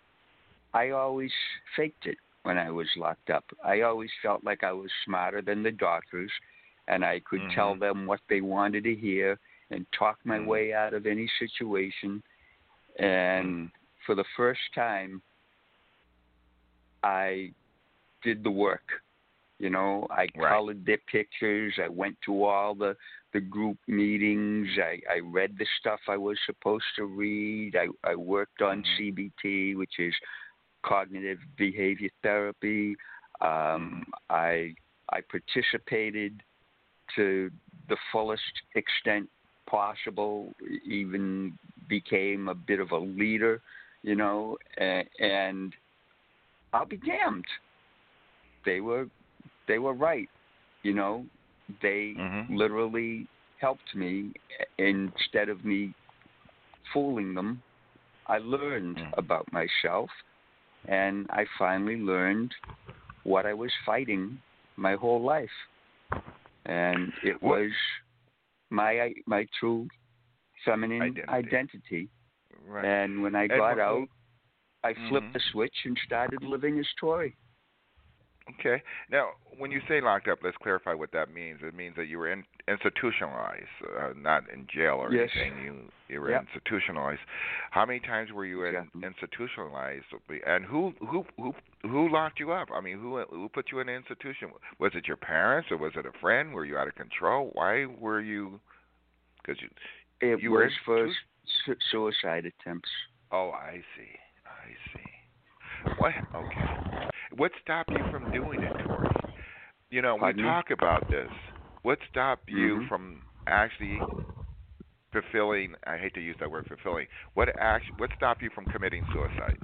C: I always faked it when I was locked up. I always felt like I was smarter than the doctors, and I could
B: Mhm.
C: tell them what they wanted to hear and talk my
B: Mm.
C: way out of any situation. And
B: Mm.
C: for the first time, I did the work. You know, I
B: Right.
C: colored their pictures. I went to all the, the group meetings. I, I read the stuff I was supposed to read. I, I worked on
B: Mhm.
C: C B T, which is cognitive behavior therapy. Um, I I participated to the fullest extent possible, even became a bit of a leader, you know, and, and I'll be damned. They were they were right, you know. They
B: Mhm.
C: literally helped me instead of me fooling them. I learned
B: Mm.
C: about myself, and I finally learned what I was fighting my whole life, and it
B: What-
C: was my my true feminine
B: Identity.
C: identity.
B: Right.
C: And when I
B: And
C: got
B: wh-
C: out, I flipped
B: Mhm.
C: the switch and started living as Tori.
B: Okay. Now, when you say locked up, let's clarify what that means. It means that you were in, institutionalized, uh, not in jail or
C: Yes.
B: anything. You you were
C: Yep.
B: institutionalized. How many times were you in,
C: Exactly.
B: institutionalized? And who who who who locked you up? I mean, who who put you in an institution? Was it your parents or was it a friend? Were you out of control? Why were you? Because you
C: It
B: you were
C: was for
B: institu-
C: su- suicide attempts.
B: Oh, I see. I see. What? Okay. What stopped you from doing it, Tori? You know,
C: Pardon
B: we
C: me?
B: talk about this. What stopped you
C: Mhm.
B: from actually fulfilling? I hate to use that word, fulfilling. What act? What stopped you from committing suicide?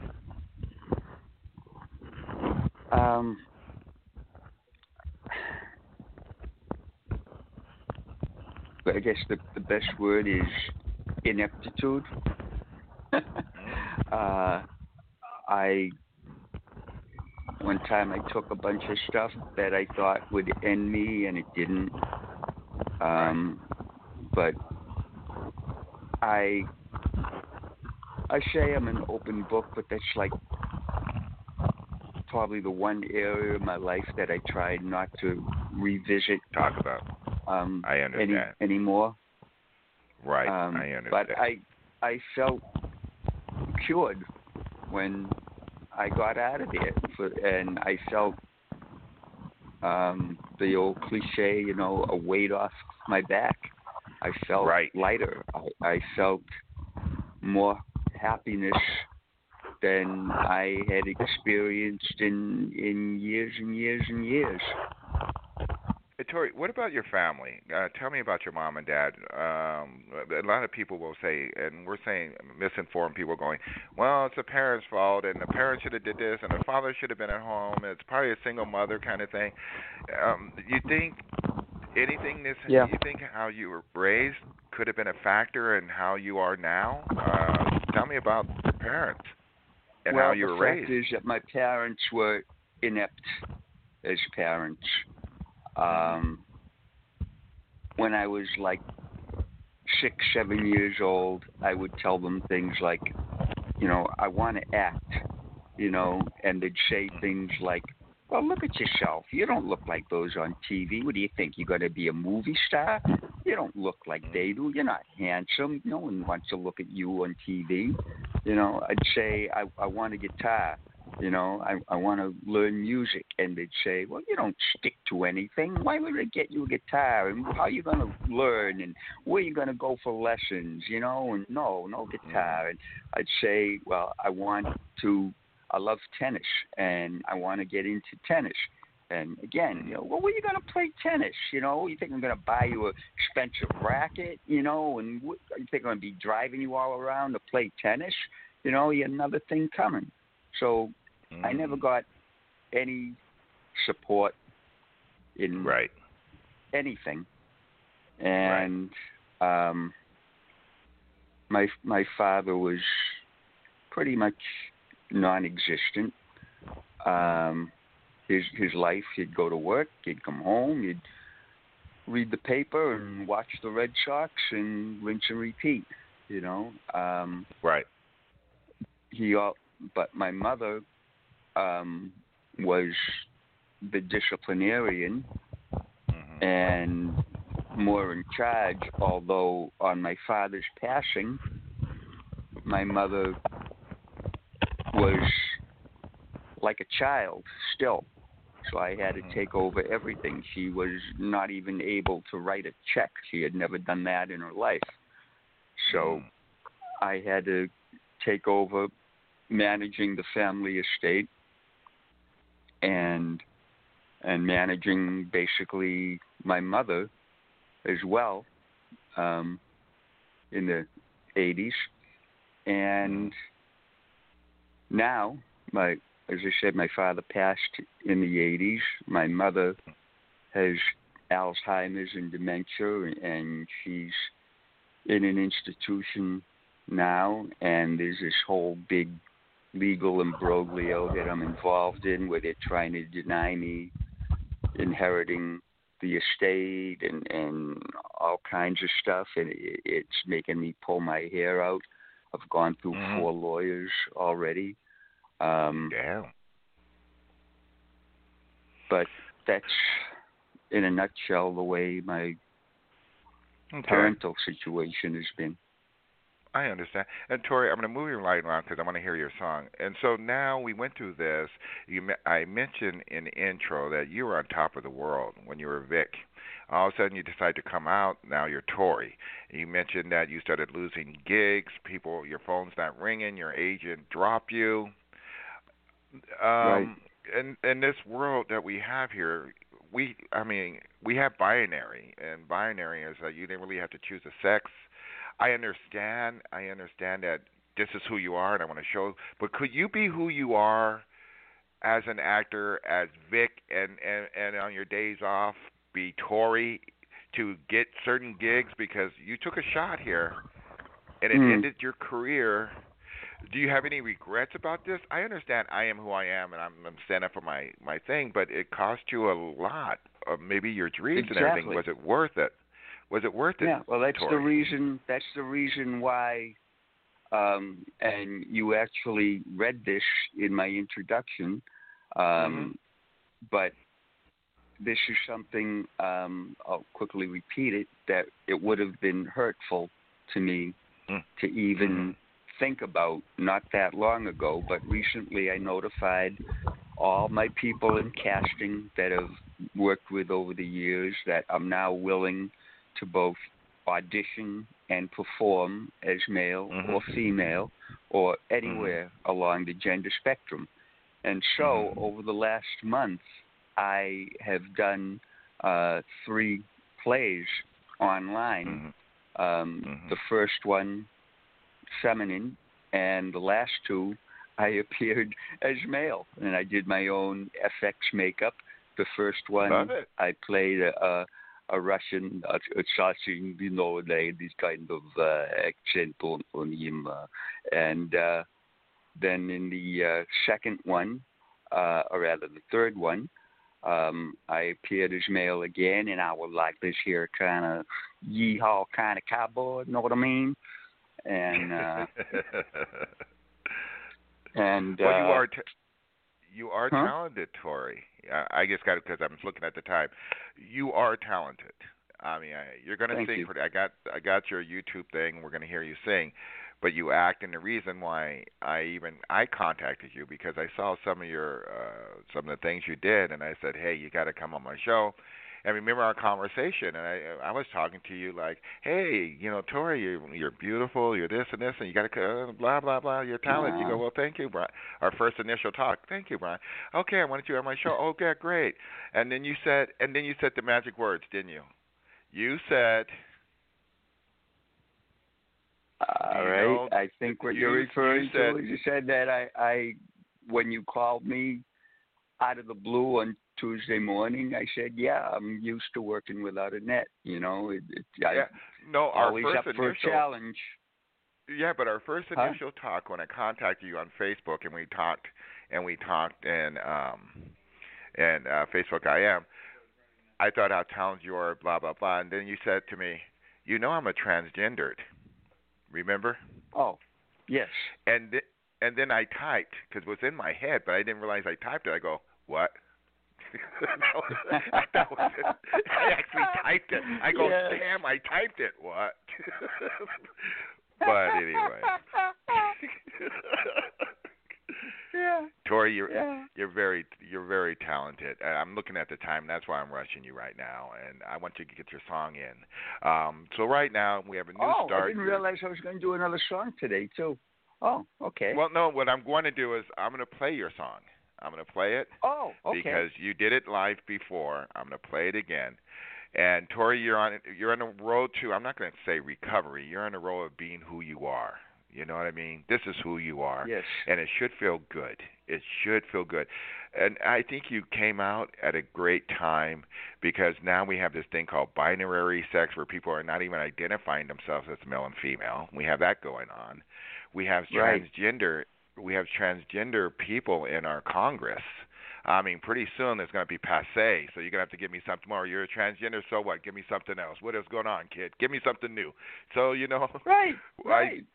C: Um, but I guess the the best word is ineptitude. uh, I one time I took a bunch of stuff that I thought would end me, and it didn't. Um, But I I say I'm an open book, but that's like probably the one area of my life that I try not to revisit
B: Talk about.
C: um,
B: I
C: any
B: understand.
C: anymore.
B: Right.
C: Um,
B: I understand.
C: But I I felt cured when I got out of there, for, and I felt um, the old cliche, you know, a weight off my back. I felt
B: Right.
C: lighter. I, I felt more happiness than I had experienced in in years and years and years.
B: Hey, Tori, what about your family? Uh, tell me about your mom and dad. Um, a lot of people will say, and we're saying misinformed people going, well, it's the parents' fault, and the parents should have did this, and the father should have been at home. It's probably a single mother kind of thing. Um, you think anything this?
C: Yeah.
B: You think how you were raised could have been a factor in how you are now? Uh, tell me about your parents and
C: well,
B: how you
C: the
B: were
C: fact
B: raised.
C: is that my parents were inept as parents. Um, when I was like six, seven years old, I would tell them things like, you know, I want to act, you know, and they'd say things like, well, look at yourself. You don't look like those on T V. What do you think? You're going to be a movie star? You don't look like they do. You're not handsome. No one wants to look at you on T V. You know, I'd say, I, I want a guitar. You know, I, I want to learn music. And they'd say, well, you don't stick to anything. Why would I get you a guitar? And how are you going to learn? And where are you going to go for lessons? You know, and no, no guitar. And I'd say, well, I want to, I love tennis, and I want to get into tennis. And again, you know, well, where are you going to play tennis? You know, you think I'm going to buy you an expensive racket? You know, and what, you think I'm going to be driving you all around to play tennis? You know, you got another thing coming. So I never got any support in
B: Right.
C: anything, and um, my my father was pretty much non-existent. Um, his his life, he'd go to work, he'd come home, he'd read the paper and watch the Red Sox and rinse and repeat. You know, um,
B: Right.
C: he all, but my mother um, was the disciplinarian
B: Mm-hmm.
C: and more in charge, although on my father's passing, my mother was like a child still. so I had to take over everything. She was not even able to write a check. She had never done that in her life. So I had to take over managing the family estate and and managing basically my mother as well um, in the eighties. And now, my as I said, my father passed in the eighties. My mother has Alzheimer's and dementia, and she's in an institution now, and there's this whole big legal imbroglio that I'm involved in where they're trying to deny me inheriting the estate and, and all kinds of stuff, and it, it's making me pull my hair out. I've gone through mm-hmm. four lawyers already. Um,
B: yeah.
C: But that's, in a nutshell, the way my
B: okay.
C: parental situation has been.
B: I understand. And Tori, I'm going to move your light around because I want to hear your song. And so now we went through this. You, I mentioned in the intro that you were on top of the world when you were Vic. All of a sudden you decide to come out. Now you're Tori. You mentioned that you started losing gigs. People, your phone's not ringing. Your agent dropped you. Um,
C: right.
B: In in this world that we have here, we I mean we have binary, and binary is that you didn't really have to choose a sex. I understand. I understand that this is who you are, and I want to show. But could you be who you are as an actor, as Vic, and, and, and on your days off, be Tori to get certain gigs because you took a shot here, and it
C: mm.
B: ended your career. Do you have any regrets about this? I understand I am who I am, and I'm, I'm standing up for my, my thing, but it cost you a lot of maybe your dreams
C: exactly.
B: and everything. Was it worth it? Was it worth it?
C: Yeah, well, that's
B: Tori?
C: the reason. That's the reason why. Um, and you actually read this in my introduction, um,
B: mm-hmm.
C: but this is something um, I'll quickly repeat it. That it would have been hurtful to me
B: mm.
C: to even
B: mm-hmm.
C: think about not that long ago. But recently, I notified all my people in casting that I've worked with over the years that I'm now willing to both audition and perform as male
B: mm-hmm.
C: or female or anywhere mm-hmm. along the gender spectrum. And so mm-hmm. over the last month, I have done uh, three plays online.
B: Mm-hmm.
C: Um,
B: mm-hmm.
C: The first one, feminine, and the last two, I appeared as male. And I did my own F X makeup. The first one, I played a, a a Russian, a, a Sashin, you know, like this kind of uh, accent on, on him. Uh, and uh, then in the uh, second one, uh, or rather the third one, um, I appeared as male again, and I was like this here kind of yeehaw kind of cowboy, know what I mean? And uh, and
B: well,
C: uh,
B: you are. T- You are
C: huh?
B: talented, Tori. I just got it because I'm looking at the time. You are talented. I mean, I, you're going to
C: Thank
B: sing.
C: you.
B: Pretty, I got, I got your YouTube thing. We're going to hear you sing, but you act. And the reason why I even I contacted you because I saw some of your, uh, some of the things you did, and I said, hey, you got to come on my show. And remember our conversation, and I I was talking to you like, hey, you know, Tori, you're, you're beautiful, you're this and this, and you got to, uh, blah, blah, blah, you're talented. You go, well, thank you, Brian. Our first initial talk, thank you, Brian. Okay, I wanted you on my show. Okay, great. And then you said, and then you said the magic words, didn't you? You said.
C: All
B: you
C: right,
B: know,
C: I think what
B: you,
C: you're referring
B: you said,
C: to is you said that I, I, when you called me out of the blue on Tuesday morning, I said, yeah, I'm used to working without a net. You know, it, it,
B: yeah. No,
C: I'm
B: our
C: always
B: first
C: up
B: initial,
C: for a challenge.
B: Yeah, but our first
C: huh?
B: initial talk when I contacted you on Facebook and we talked and we talked in um and uh, Facebook I am, I thought how talented you are, blah blah blah, and then you said to me, you know, I'm a transgendered. Remember?
C: Oh, yes.
B: And th- and then I typed because it was in my head, but I didn't realize I typed it. I go, what? that was it. I actually typed it. I go,
C: yes.
B: damn, I typed it. What? But anyway.
C: yeah.
B: Tori, you're
C: Yeah.
B: you're very you're very talented. Uh, I'm looking at the time. That's why I'm rushing you right now, and I want you to get your song in. Um, so right now we have a new
C: Oh,
B: start.
C: I didn't realize I was going to do another song today too. Oh, okay.
B: Well, no. What I'm going to do is I'm going to play your song. I'm going to play it
C: oh, okay.
B: because you did it live before. I'm going to play it again. And Tori, you're on you're on a road to. I'm not going to say recovery. You're on a road of being who you are. You know what I mean? This is who you are.
C: Yes.
B: And it should feel good. It should feel good. And I think you came out at a great time because now we have this thing called binary sex where people are not even identifying themselves as male and female. We have that going on. We have
C: Right.
B: transgender we have transgender people in our Congress. I mean, pretty soon it's going to be passe, so you're going to have to give me something more. You're a transgender, so what? Give me something else. What is going on, kid? Give me something new. So, you know.
C: Right,
B: I,
C: right.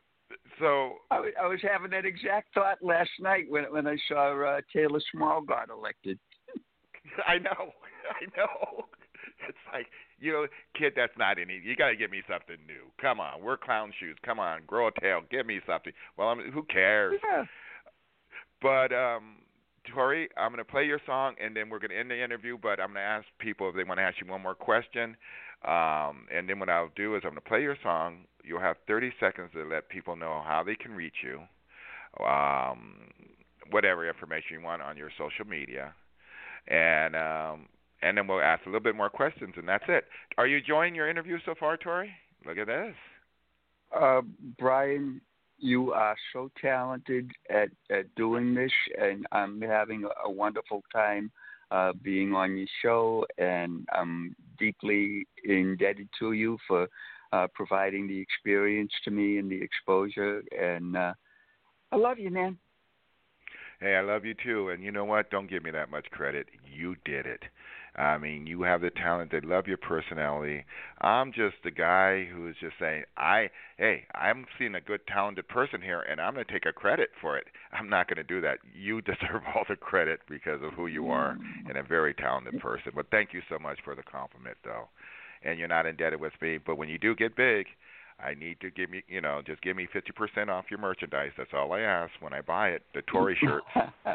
B: So
C: I, w- I was having that exact thought last night when when I saw uh, Taylor Small got elected.
B: I know, I know. It's like, you know, kid, that's not any. You got to give me something new. Come on, wear clown shoes. Come on, grow a tail. Give me something. Well, I mean, who cares?
C: Yeah.
B: But um, Tori, I'm going to play your song, and then we're going to end the interview. But I'm going to ask people if they want to ask you one more question. Um, and then what I'll do is I'm going to play your song. You'll have thirty seconds to let people know how they can reach you, um, whatever information you want on your social media, and um, and then we'll ask a little bit more questions, and that's it. Are you enjoying your interview so far, Tori? Look at this.
C: Uh, Brian, you are so talented at, at doing this, and I'm having a, a wonderful time uh, being on your show, and I'm deeply indebted to you for uh, providing the experience to me and the exposure, and uh, I love you, man.
B: Hey, I love you too, and you know what? Don't give me that much credit. You did it. I mean, you have the talent. They love your personality. I'm just the guy who is just saying, I, hey, I'm seeing a good, talented person here, and I'm going to take a credit for it. I'm not going to do that. You deserve all the credit because of who you are and a very talented person. But thank you so much for the compliment, though. And you're not indebted with me. But when you do get big, I need to give me, you know, just give me fifty percent off your merchandise. That's all I ask when I buy it. The Tory shirts.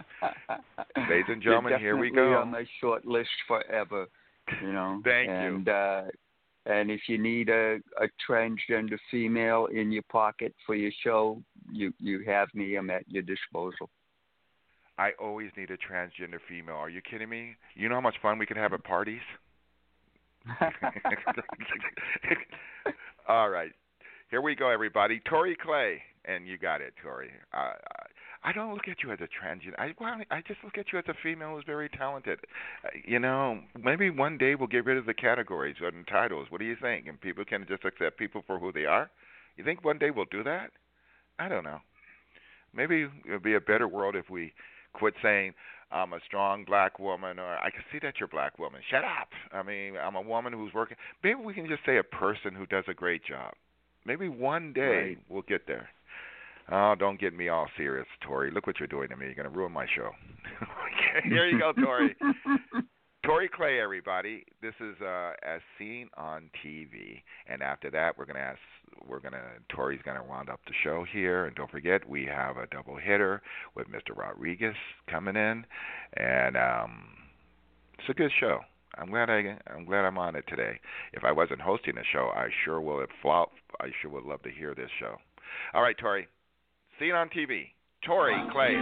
B: Ladies and gentlemen, here we go.
C: On my short list forever, you know.
B: Thank
C: and,
B: you.
C: Uh, and if you need a, a transgender female in your pocket for your show, you you have me. I'm at your disposal.
B: I always need a transgender female. Are you kidding me? You know how much fun we can have at parties? All right. Here we go, everybody. Tori Clay, and you got it, Tori. Uh, I don't look at you as a transgender. I, well, I just look at you as a female who's very talented. Uh, you know, maybe one day we'll get rid of the categories and titles. What do you think? And people can just accept people for who they are? You think one day we'll do that? I don't know. Maybe it would be a better world if we quit saying, I'm a strong black woman, or I can see that you're a black woman. Shut up. I mean, I'm a woman who's working. Maybe we can just say a person who does a great job. Maybe one day
C: Right.
B: we'll get there. Oh, don't get me all serious, Tori. Look what you're doing to me. You're going to ruin my show. Okay, here you go, Tori. Tori Clay, everybody. This is uh, As Seen on T V, and after that, we're going to ask. We're going to. Tori's going to round up the show here, and don't forget, we have a double hitter with Mister Rodriguez coming in, and um, it's a good show. I'm glad I. I'm glad I'm on it today. If I wasn't hosting the show, I sure will have flopped. I sure would love to hear this show. All right, Tori. Seen on T V. Tori Clay.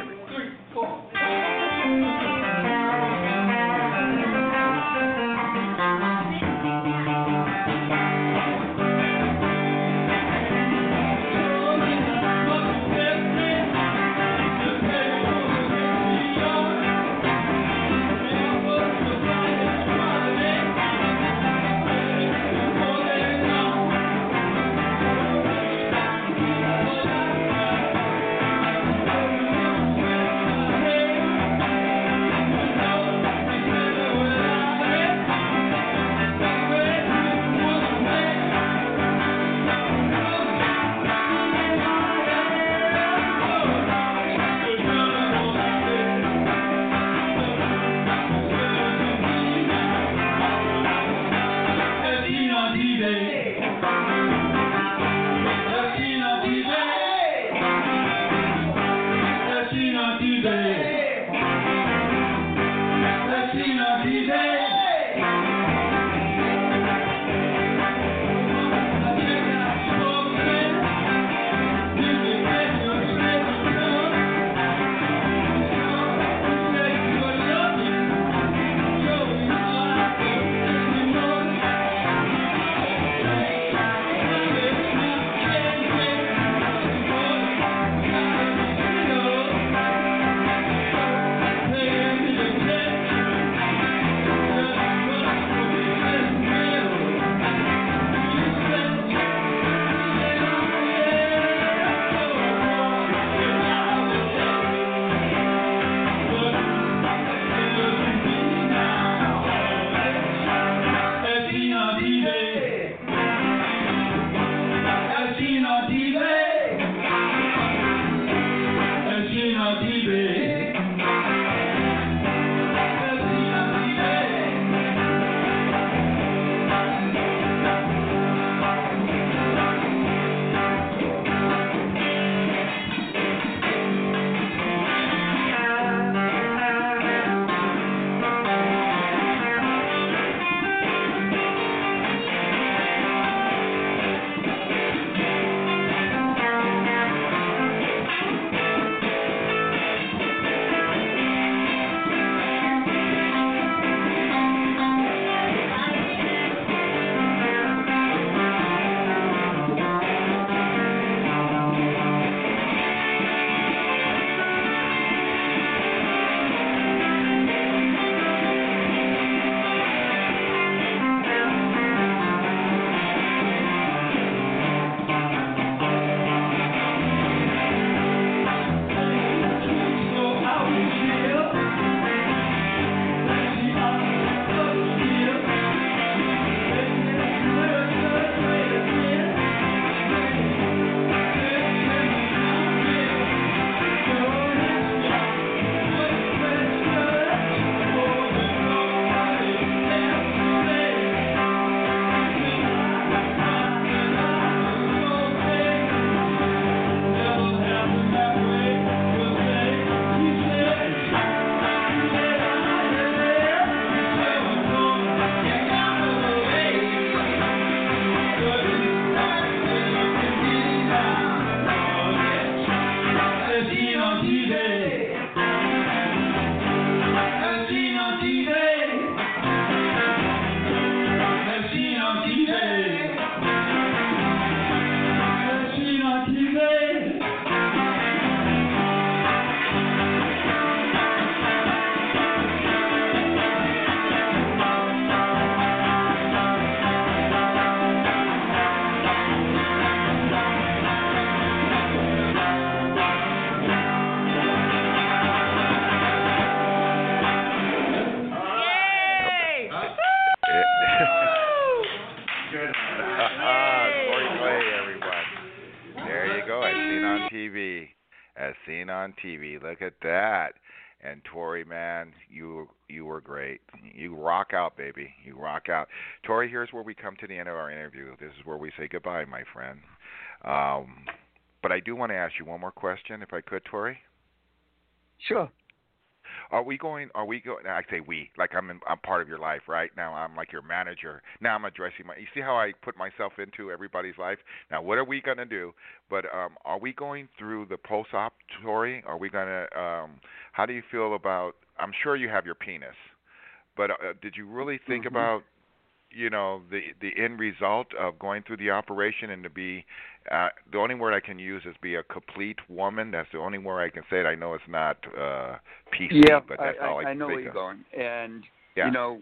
B: Tori Clay, everyone. There you go, as seen on T V. As seen on T V. Look at that. And Tori, man, you you were great. You rock out, baby. You rock out. Tori, here's where we come to the end of our interview. This is where we say goodbye, my friend. Um, but I do want to ask you one more question, if I could, Tori.
C: Sure.
B: Are we going? Are we going? I say we, like I'm in, I'm part of your life, right? Now I'm like your manager. Now I'm addressing my. You see how I put myself into everybody's life? Now what are we gonna do? But um, are we going through the post-op, Tori? Are we gonna? Um, how do you feel about? I'm sure you have your penis, but uh, did you really think
C: mm-hmm.
B: about, you know, the the end result of going through the operation and to be, uh, the only word I can use is be a complete woman. That's the only word I can say it. I know it's not uh, P C,
C: yeah,
B: but that's
C: I,
B: all I,
C: I
B: can
C: know
B: think
C: where you're
B: of.
C: going. And,
B: yeah.
C: you know,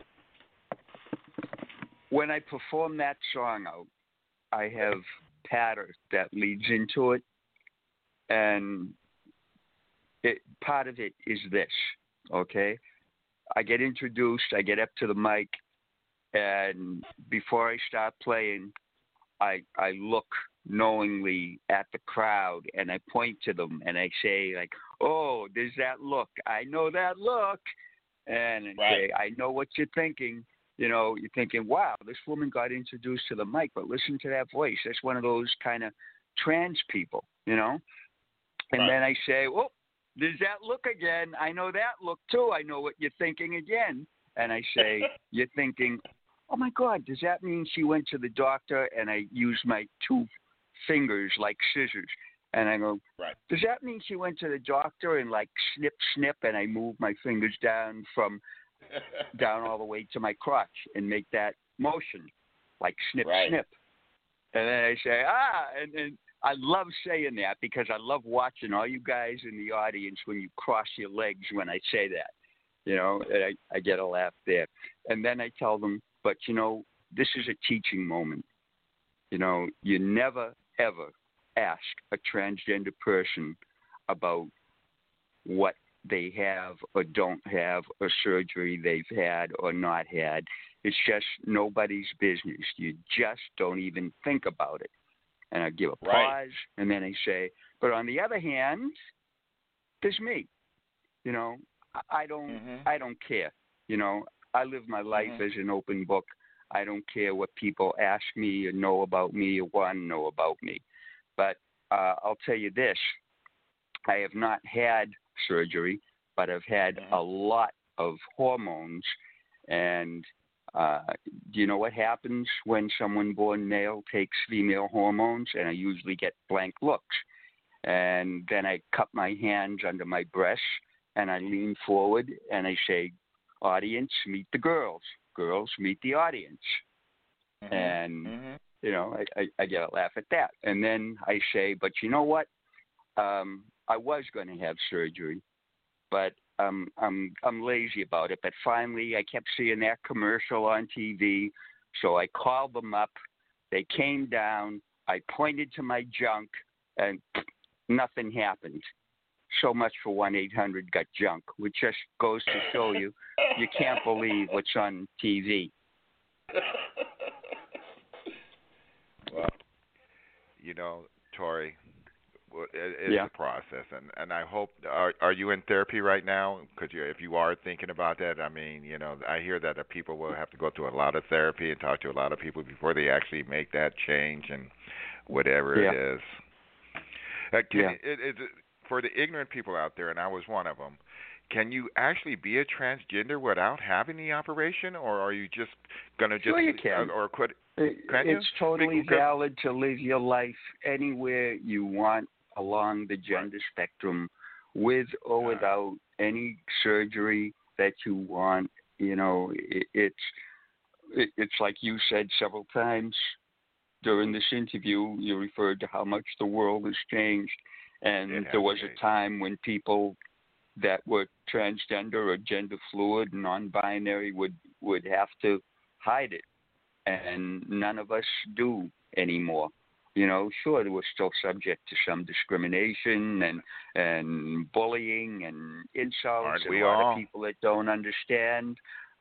C: when I perform that song out, I have patter that leads into it. And it, part of it is this, okay? I get introduced, I get up to the mic, and before I start playing, I I look knowingly at the crowd and I point to them and I say, like, oh, there's that look. I know that look. And I
B: right.
C: say, I know what you're thinking. You know, you're thinking, wow, this woman got introduced to the mic, but listen to that voice. That's one of those kind of trans people, you know? And
B: right.
C: then I say, oh, there's that look again. I know that look too. I know what you're thinking again. And I say, you're thinking, oh, my God, does that mean she went to the doctor and I used my two fingers like scissors? And I go,
B: right.
C: does that mean she went to the doctor and, like, snip, snip, and I moved my fingers down from down all the way to my crotch and make that motion, like snip,
B: right.
C: snip? And then I say, ah, and, and I love saying that because I love watching all you guys in the audience when you cross your legs when I say that. You know, and I, I get a laugh there. And then I tell them, but, you know, this is a teaching moment. You know, you never, ever ask a transgender person about what they have or don't have or surgery they've had or not had. It's just nobody's business. You just don't even think about it. And I give a pause,
B: right.
C: and then I say, but on the other hand, there's me. You know, I don't,
B: mm-hmm.
C: I don't care. You know, I live my life
B: mm-hmm.
C: as an open book. I don't care what people ask me or know about me or want to know about me. But uh, I'll tell you this. I have not had surgery, but I've had
B: mm-hmm.
C: a lot of hormones. And uh, do you know what happens when someone born male takes female hormones? And I usually get blank looks. And then I cup my hands under my breasts and I lean forward and I say, audience, meet the girls. Girls, meet the audience.
B: Mm-hmm.
C: And,
B: mm-hmm.
C: you know, I, I, I get a laugh at that. And then I say, but you know what? Um, I was going to have surgery, but um, I'm I'm lazy about it. But finally, I kept seeing that commercial on T V, so I called them up. They came down. I pointed to my junk, and nothing happened. So much for one eight hundred got junk, which just goes to show you, you can't believe what's on T V.
B: Well, you know, Tori, it, it's
C: yeah.
B: a process, and and I hope. Are are you in therapy right now? Because you, if you are thinking about that, I mean, you know, I hear that people will have to go through a lot of therapy and talk to a lot of people before they actually make that change and whatever
C: yeah.
B: it is. Uh, can,
C: yeah.
B: it, it, it, for the ignorant people out there, and I was one of them, can you actually be a transgender without having the operation, or are you just going to just...
C: Sure you can.
B: Uh, or could,
C: it,
B: can
C: it's
B: you?
C: totally
B: Because,
C: valid to live your life anywhere you want along the gender
B: right.
C: spectrum with or
B: right.
C: without any surgery that you want. You know, it, it's it, it's like you said several times during this interview, you referred to how much the world has changed. And there was
B: changed.
C: a time when people that were transgender or gender fluid, non-binary, would, would have to hide it. And none of us do anymore. You know, sure, we're still subject to some discrimination and and bullying and insults
B: Aren't
C: and
B: we
C: a lot
B: all?
C: of people that don't understand.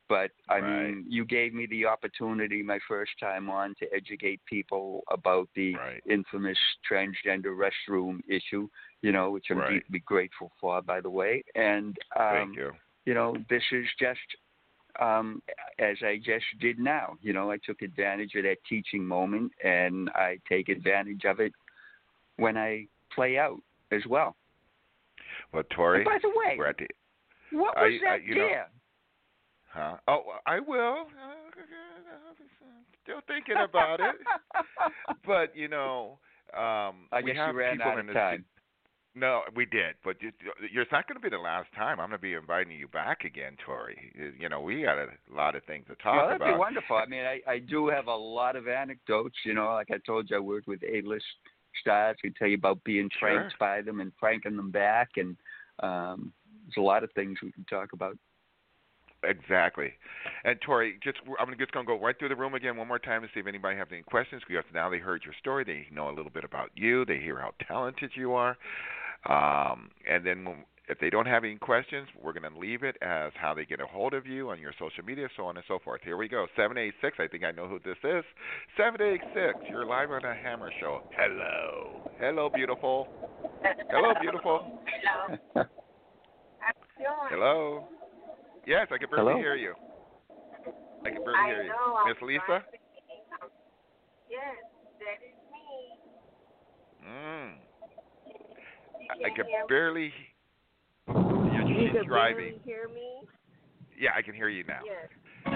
C: But I
B: Right.
C: mean, you gave me the opportunity my first time on to educate people about the
B: Right.
C: infamous transgender restroom issue, you know, which I'm
B: Right.
C: deeply grateful for, by the way. And, um,
B: Thank you.
C: you know, this is just um, as I just did now. You know, I took advantage of that teaching moment, and I take advantage of it when I play out as well.
B: Well, Tori,
C: And by the way,
B: we're at the.
C: what
B: I-
C: was
B: I-
C: that
B: you know-
C: there?
B: Huh? Oh, I will. Still thinking about it. But you know, um,
C: I
B: we
C: guess
B: have
C: you ran
B: people
C: out
B: in
C: of
B: the
C: time.
B: No, we did, but you, you're it's not going to be the last time. I'm going to be inviting you back again, Tori. You know, we got a lot of things to talk
C: Well, that'd
B: about.
C: be wonderful. I mean, I, I do have a lot of anecdotes. You know, like I told you, I worked with A-list stars. I can tell you about being
B: Sure.
C: pranked by them and pranking them back, and um, there's a lot of things we can talk about.
B: Exactly. And Tori, just I'm just going to go right through the room again one more time to see if anybody has any questions. Because now they heard your story, they know a little bit about you, they hear how talented you are, um, and then when, if they don't have any questions, we're going to leave it as how they get a hold of you on your social media, so on and so forth. Here we go. seven eight six, I think I know who this is. seven eight six, you're live on the Hammer Show. Hello. Hello, beautiful. Hello, beautiful.
G: Hello. How you doing?
B: Hello. Yes, I can barely
C: Hello?
B: hear you. I can barely
G: I
B: hear you.
G: know, I'm
B: Miss Lisa?
G: trying to- Yes, that is me.
B: Mm.
G: You
B: I, I
G: can
B: can
G: hear me?
B: barely. You're,
G: You
B: she's
G: can
B: driving.
G: barely hear me?
B: Yeah, I can hear you now.
G: Yes.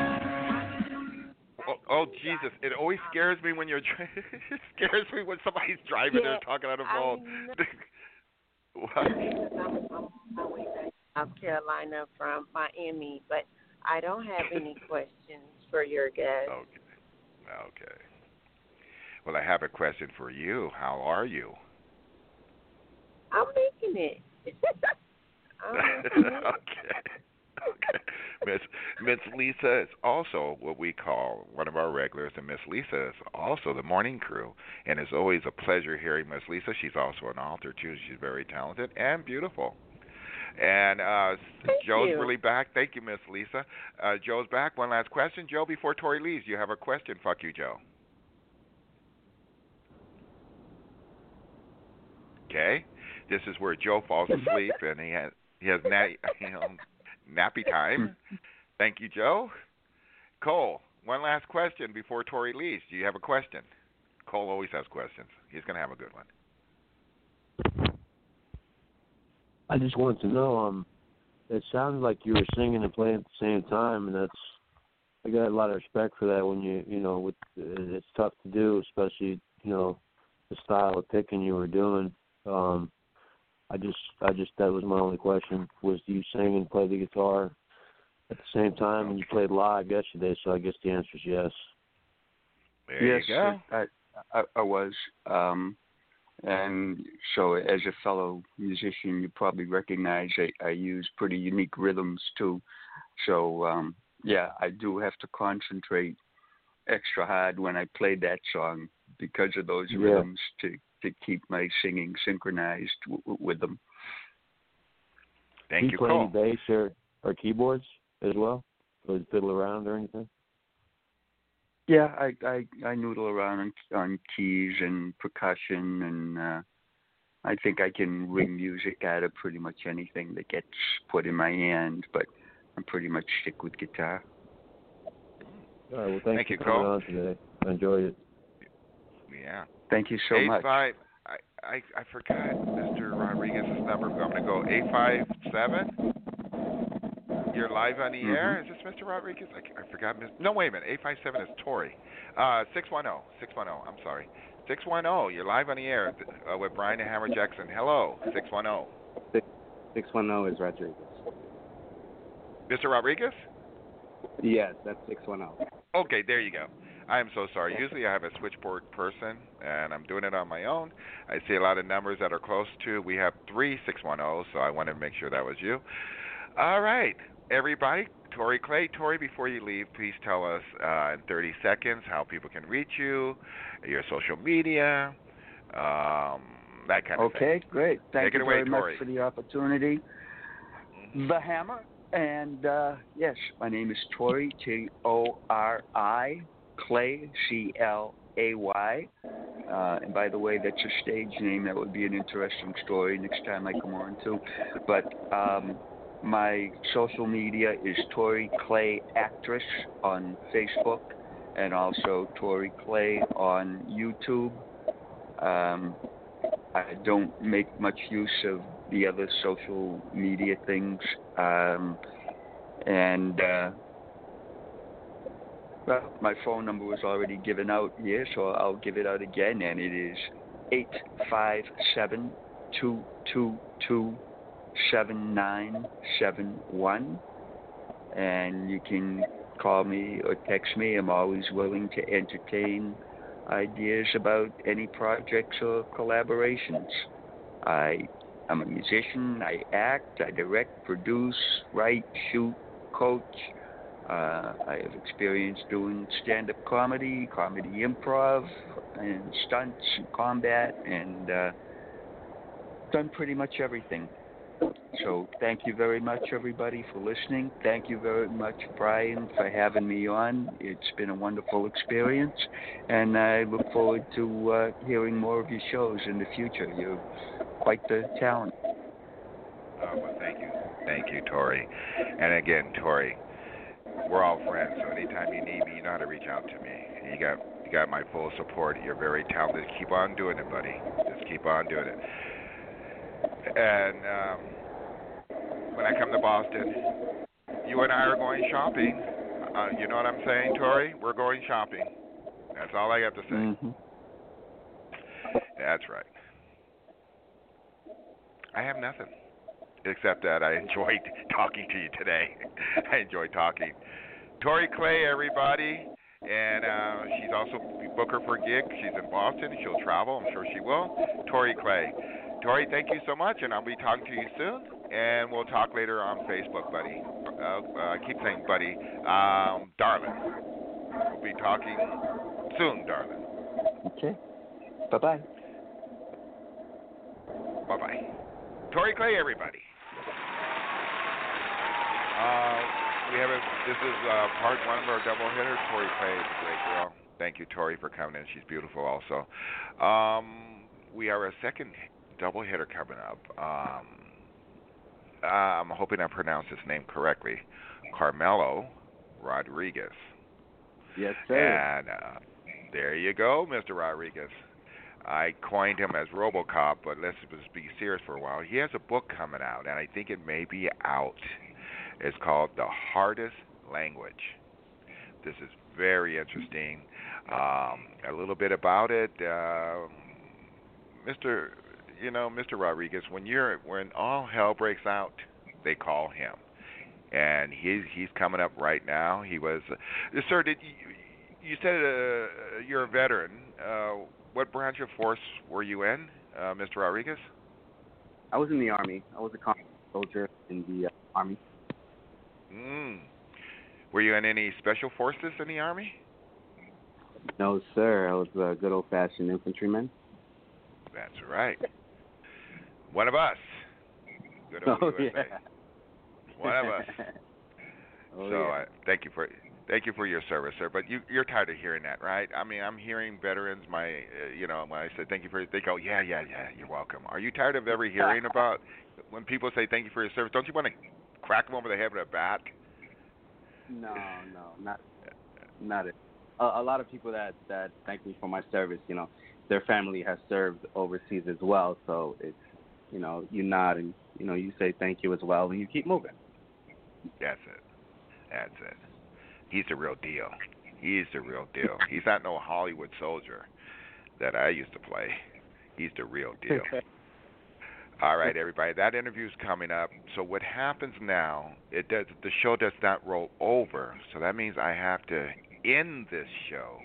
B: Oh, oh Jesus! It always scares me when you're. Dri- it scares me when somebody's driving
G: Yeah,
B: and talking on the
G: I
B: phone.
G: know.
B: What?
G: Because I'm, I'm on my way back to South Carolina from Miami, but I don't have any questions for your guest.
B: Okay. Okay. Well, I have a question for you. How are you?
G: I'm making it. I'm making it.
B: Okay. Okay. Miss Miss Lisa is also what we call one of our regulars, and Miss Lisa is also the morning crew. And it's always a pleasure hearing Miss Lisa. She's also an author too. She's very talented and beautiful. And uh,
G: Thank
B: Joe's
G: you.
B: really back. Thank you, Miss Lisa. Uh, Joe's back. One last question, Joe, before Tori leaves. You have a question? Fuck you, Joe. Okay. This is where Joe falls asleep, and he has he has na- you know nappy time. Thank you, Joe. Cole, one last question before Tori leaves. Do you have a question? Cole always has questions. He's going to have a good one.
E: I just wanted to know, um, it sounded like you were singing and playing at the same time, and that's, I got a lot of respect for that when you, you know, with, it's tough to do, especially, you know, the style of picking you were doing. Um, I just, I just, that was my only question, was do you sing and play the guitar at the same time? And you played live yesterday, so I guess the answer is yes.
B: There
C: yes,
B: you go.
C: I, I, I was. Um, and so as a fellow musician, you probably recognize I, I use pretty unique rhythms too. So, um, yeah, I do have to concentrate extra hard when I play that song because of those
E: Yeah.
C: rhythms to, to keep my singing synchronized w- with them.
B: Thank
E: do
B: you,
E: you play
B: Cole.
E: any bass or, or keyboards as well? Or fiddle around or anything?
C: Yeah, I, I, I noodle around on, on keys and percussion, and uh, I think I can wring music out of pretty much anything that gets put in my hand, but I'm pretty much stick with guitar.
E: All right, well, thanks
B: Thank
E: for
B: you,
E: coming
B: Cole.
E: on today. I enjoyed it.
B: Yeah.
C: Thank you so
B: eight
C: much.
B: Five, I, I, I forgot Mister Rodriguez's number. I'm going to go eight five seven. You're live on the
C: Mhm.
B: air. Is this Mister Rodriguez? I, I forgot. No, wait a minute. eight five seven is Tori. Uh, six one zero. six one zero. I'm sorry. six one zero. You're live on the air uh, with Brian and Hammer Jackson. Hello. six one zero.
D: six one zero is Rodriguez.
B: Mister Rodriguez?
D: Yes, that's six one zero.
B: Okay, there you go. I am so sorry. Usually I have a switchboard person, and I'm doing it on my own. I see a lot of numbers that are close to. We have three six one zero, so I wanted to make sure that was you. All right, everybody. Tori Clay. Tori, before you leave, please tell us uh, in thirty seconds how people can reach you, your social media, um, that kind of thing.
C: Okay, great. Thank
B: Take it
C: you
B: away,
C: very
B: Tori.
C: much for the opportunity. The Hammer And uh, yes, my name is Tori, T O R I, Clay, C L A Y. Uh, and by the way, that's a stage name. That would be an interesting story next time I come on too. But um, my social media is Tori Clay Actress on Facebook, and also Tori Clay on YouTube. Um, I don't make much use of the other social media things. Um, and, uh, well, my phone number was already given out here, so I'll give it out again, and it is eight five seven, two two two, seven nine seven one. And you can call me or text me. I'm always willing to entertain ideas about any projects or collaborations. I I'm a musician. I act, I direct, produce, write, shoot, coach. Uh, I have experience doing stand-up comedy, comedy improv, and stunts and combat, and uh, done pretty much everything. So thank you very much, everybody, for listening. Thank you very much, Brian, for having me on. It's been a wonderful experience, and I look forward to uh, hearing more of your shows in the future. You're quite the talent.
B: Oh, well, thank you. Thank you, Tori. And again, Tori, we're all friends, so anytime you need me, you know how to reach out to me. You got you got my full support. You're very talented. Keep on doing it, buddy. Just keep on doing it. And um, when I come to Boston, you and I are going shopping. Uh, you know what I'm saying, Tori? We're going shopping. That's all I have to say.
C: Mm-hmm.
B: That's right. I have nothing, except that I enjoyed talking to you today. I enjoyed talking. Tori Clay, everybody. And uh, she's also book her for a gig. She's in Boston. She'll travel. I'm sure she will. Tori Clay. Tori, thank you so much, and I'll be talking to you soon. And we'll talk later on Facebook, buddy. Uh, uh, I keep saying buddy. Um, darling. We'll be talking soon, darling.
C: Okay. Bye-bye.
B: Bye-bye. Tori Clay, everybody. Uh, we have a, this is uh, part one of our doubleheader. Tori Clay is a great girl. Thank you, Tori, for coming in. She's beautiful also. Um, we are a second doubleheader coming up. Um, uh, I'm hoping I pronounced his name correctly. Carmelo Rodriguez.
D: Yes, sir.
B: And uh, there you go, Mister Rodriguez. I coined him as RoboCop, but let's just be serious for a while. He has a book coming out, and I think it may be out. It's called The Hardest Language. This is very interesting. Um, a little bit about it, uh, Mister You know, Mister Rodriguez. When you're when all hell breaks out, they call him, and he's he's coming up right now. He was, uh, sir. Did you, you said uh, you're a veteran? Uh, what branch of force were you in, uh, Mister Rodriguez?
D: I was in the Army. I was a combat soldier in the uh, Army.
B: Mm. Were you in any special forces in the Army?
D: No, sir. I was a good old-fashioned infantryman.
B: That's right. One of us. Good old
D: Oh,
B: U S A.
D: yeah.
B: One of us.
D: oh,
B: so
D: yeah.
B: uh, thank you for thank you for your service, sir. But you you're tired of hearing that, right? I mean, I'm hearing veterans. My uh, you know when I say thank you for, they go, yeah, yeah, yeah. You're welcome. Are you tired of ever hearing about when people say thank you for your service? Don't you want to crack them over the head with a bat?
D: No, no, not not it. A, a lot of people that that thank me for my service, you know, their family has served overseas as well. So it's, you know, you nod and, you know, you say thank you as well, and you keep moving.
B: That's it. That's it. He's the real deal. He's the real deal. He's not no Hollywood soldier that I used to play. He's the real deal. All right, everybody. That interview's coming up. So what happens now, it does the show does not roll over. So that means I have to end this show.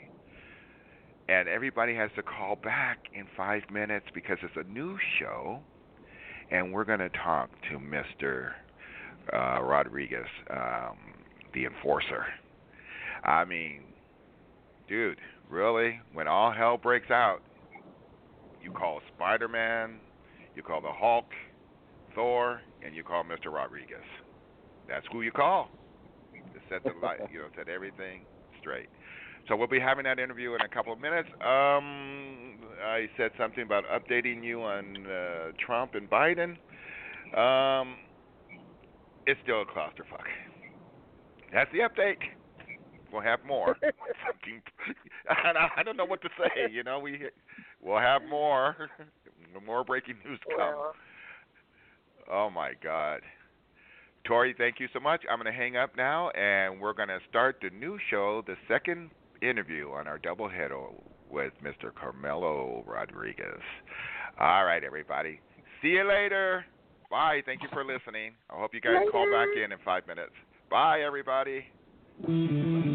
B: And everybody has to call back in five minutes because it's a new show. And we're going to talk to Mister Uh, Rodriguez, um, the enforcer. I mean, dude, really? When all hell breaks out, you call Spider-Man, you call the Hulk, Thor, and you call Mister Rodriguez. that's who you call to set the light, you know, set everything straight. So we'll be having that interview in a couple of minutes. Um, I said something about updating you on uh, Trump and Biden. Um, it's still a clusterfuck. That's the update. We'll have more. Fucking, I don't know what to say. You know, we we'll have more. More breaking news come.
G: Well,
B: oh my God, Tori, thank you so much. I'm going to hang up now, and we're going to start the new show, the second interview on our doubleheader with Mister Carmelo Rodriguez. All right, everybody. See you later. Bye. Thank you for listening. I hope you guys
G: Later.
B: call back in in five minutes. Bye, everybody.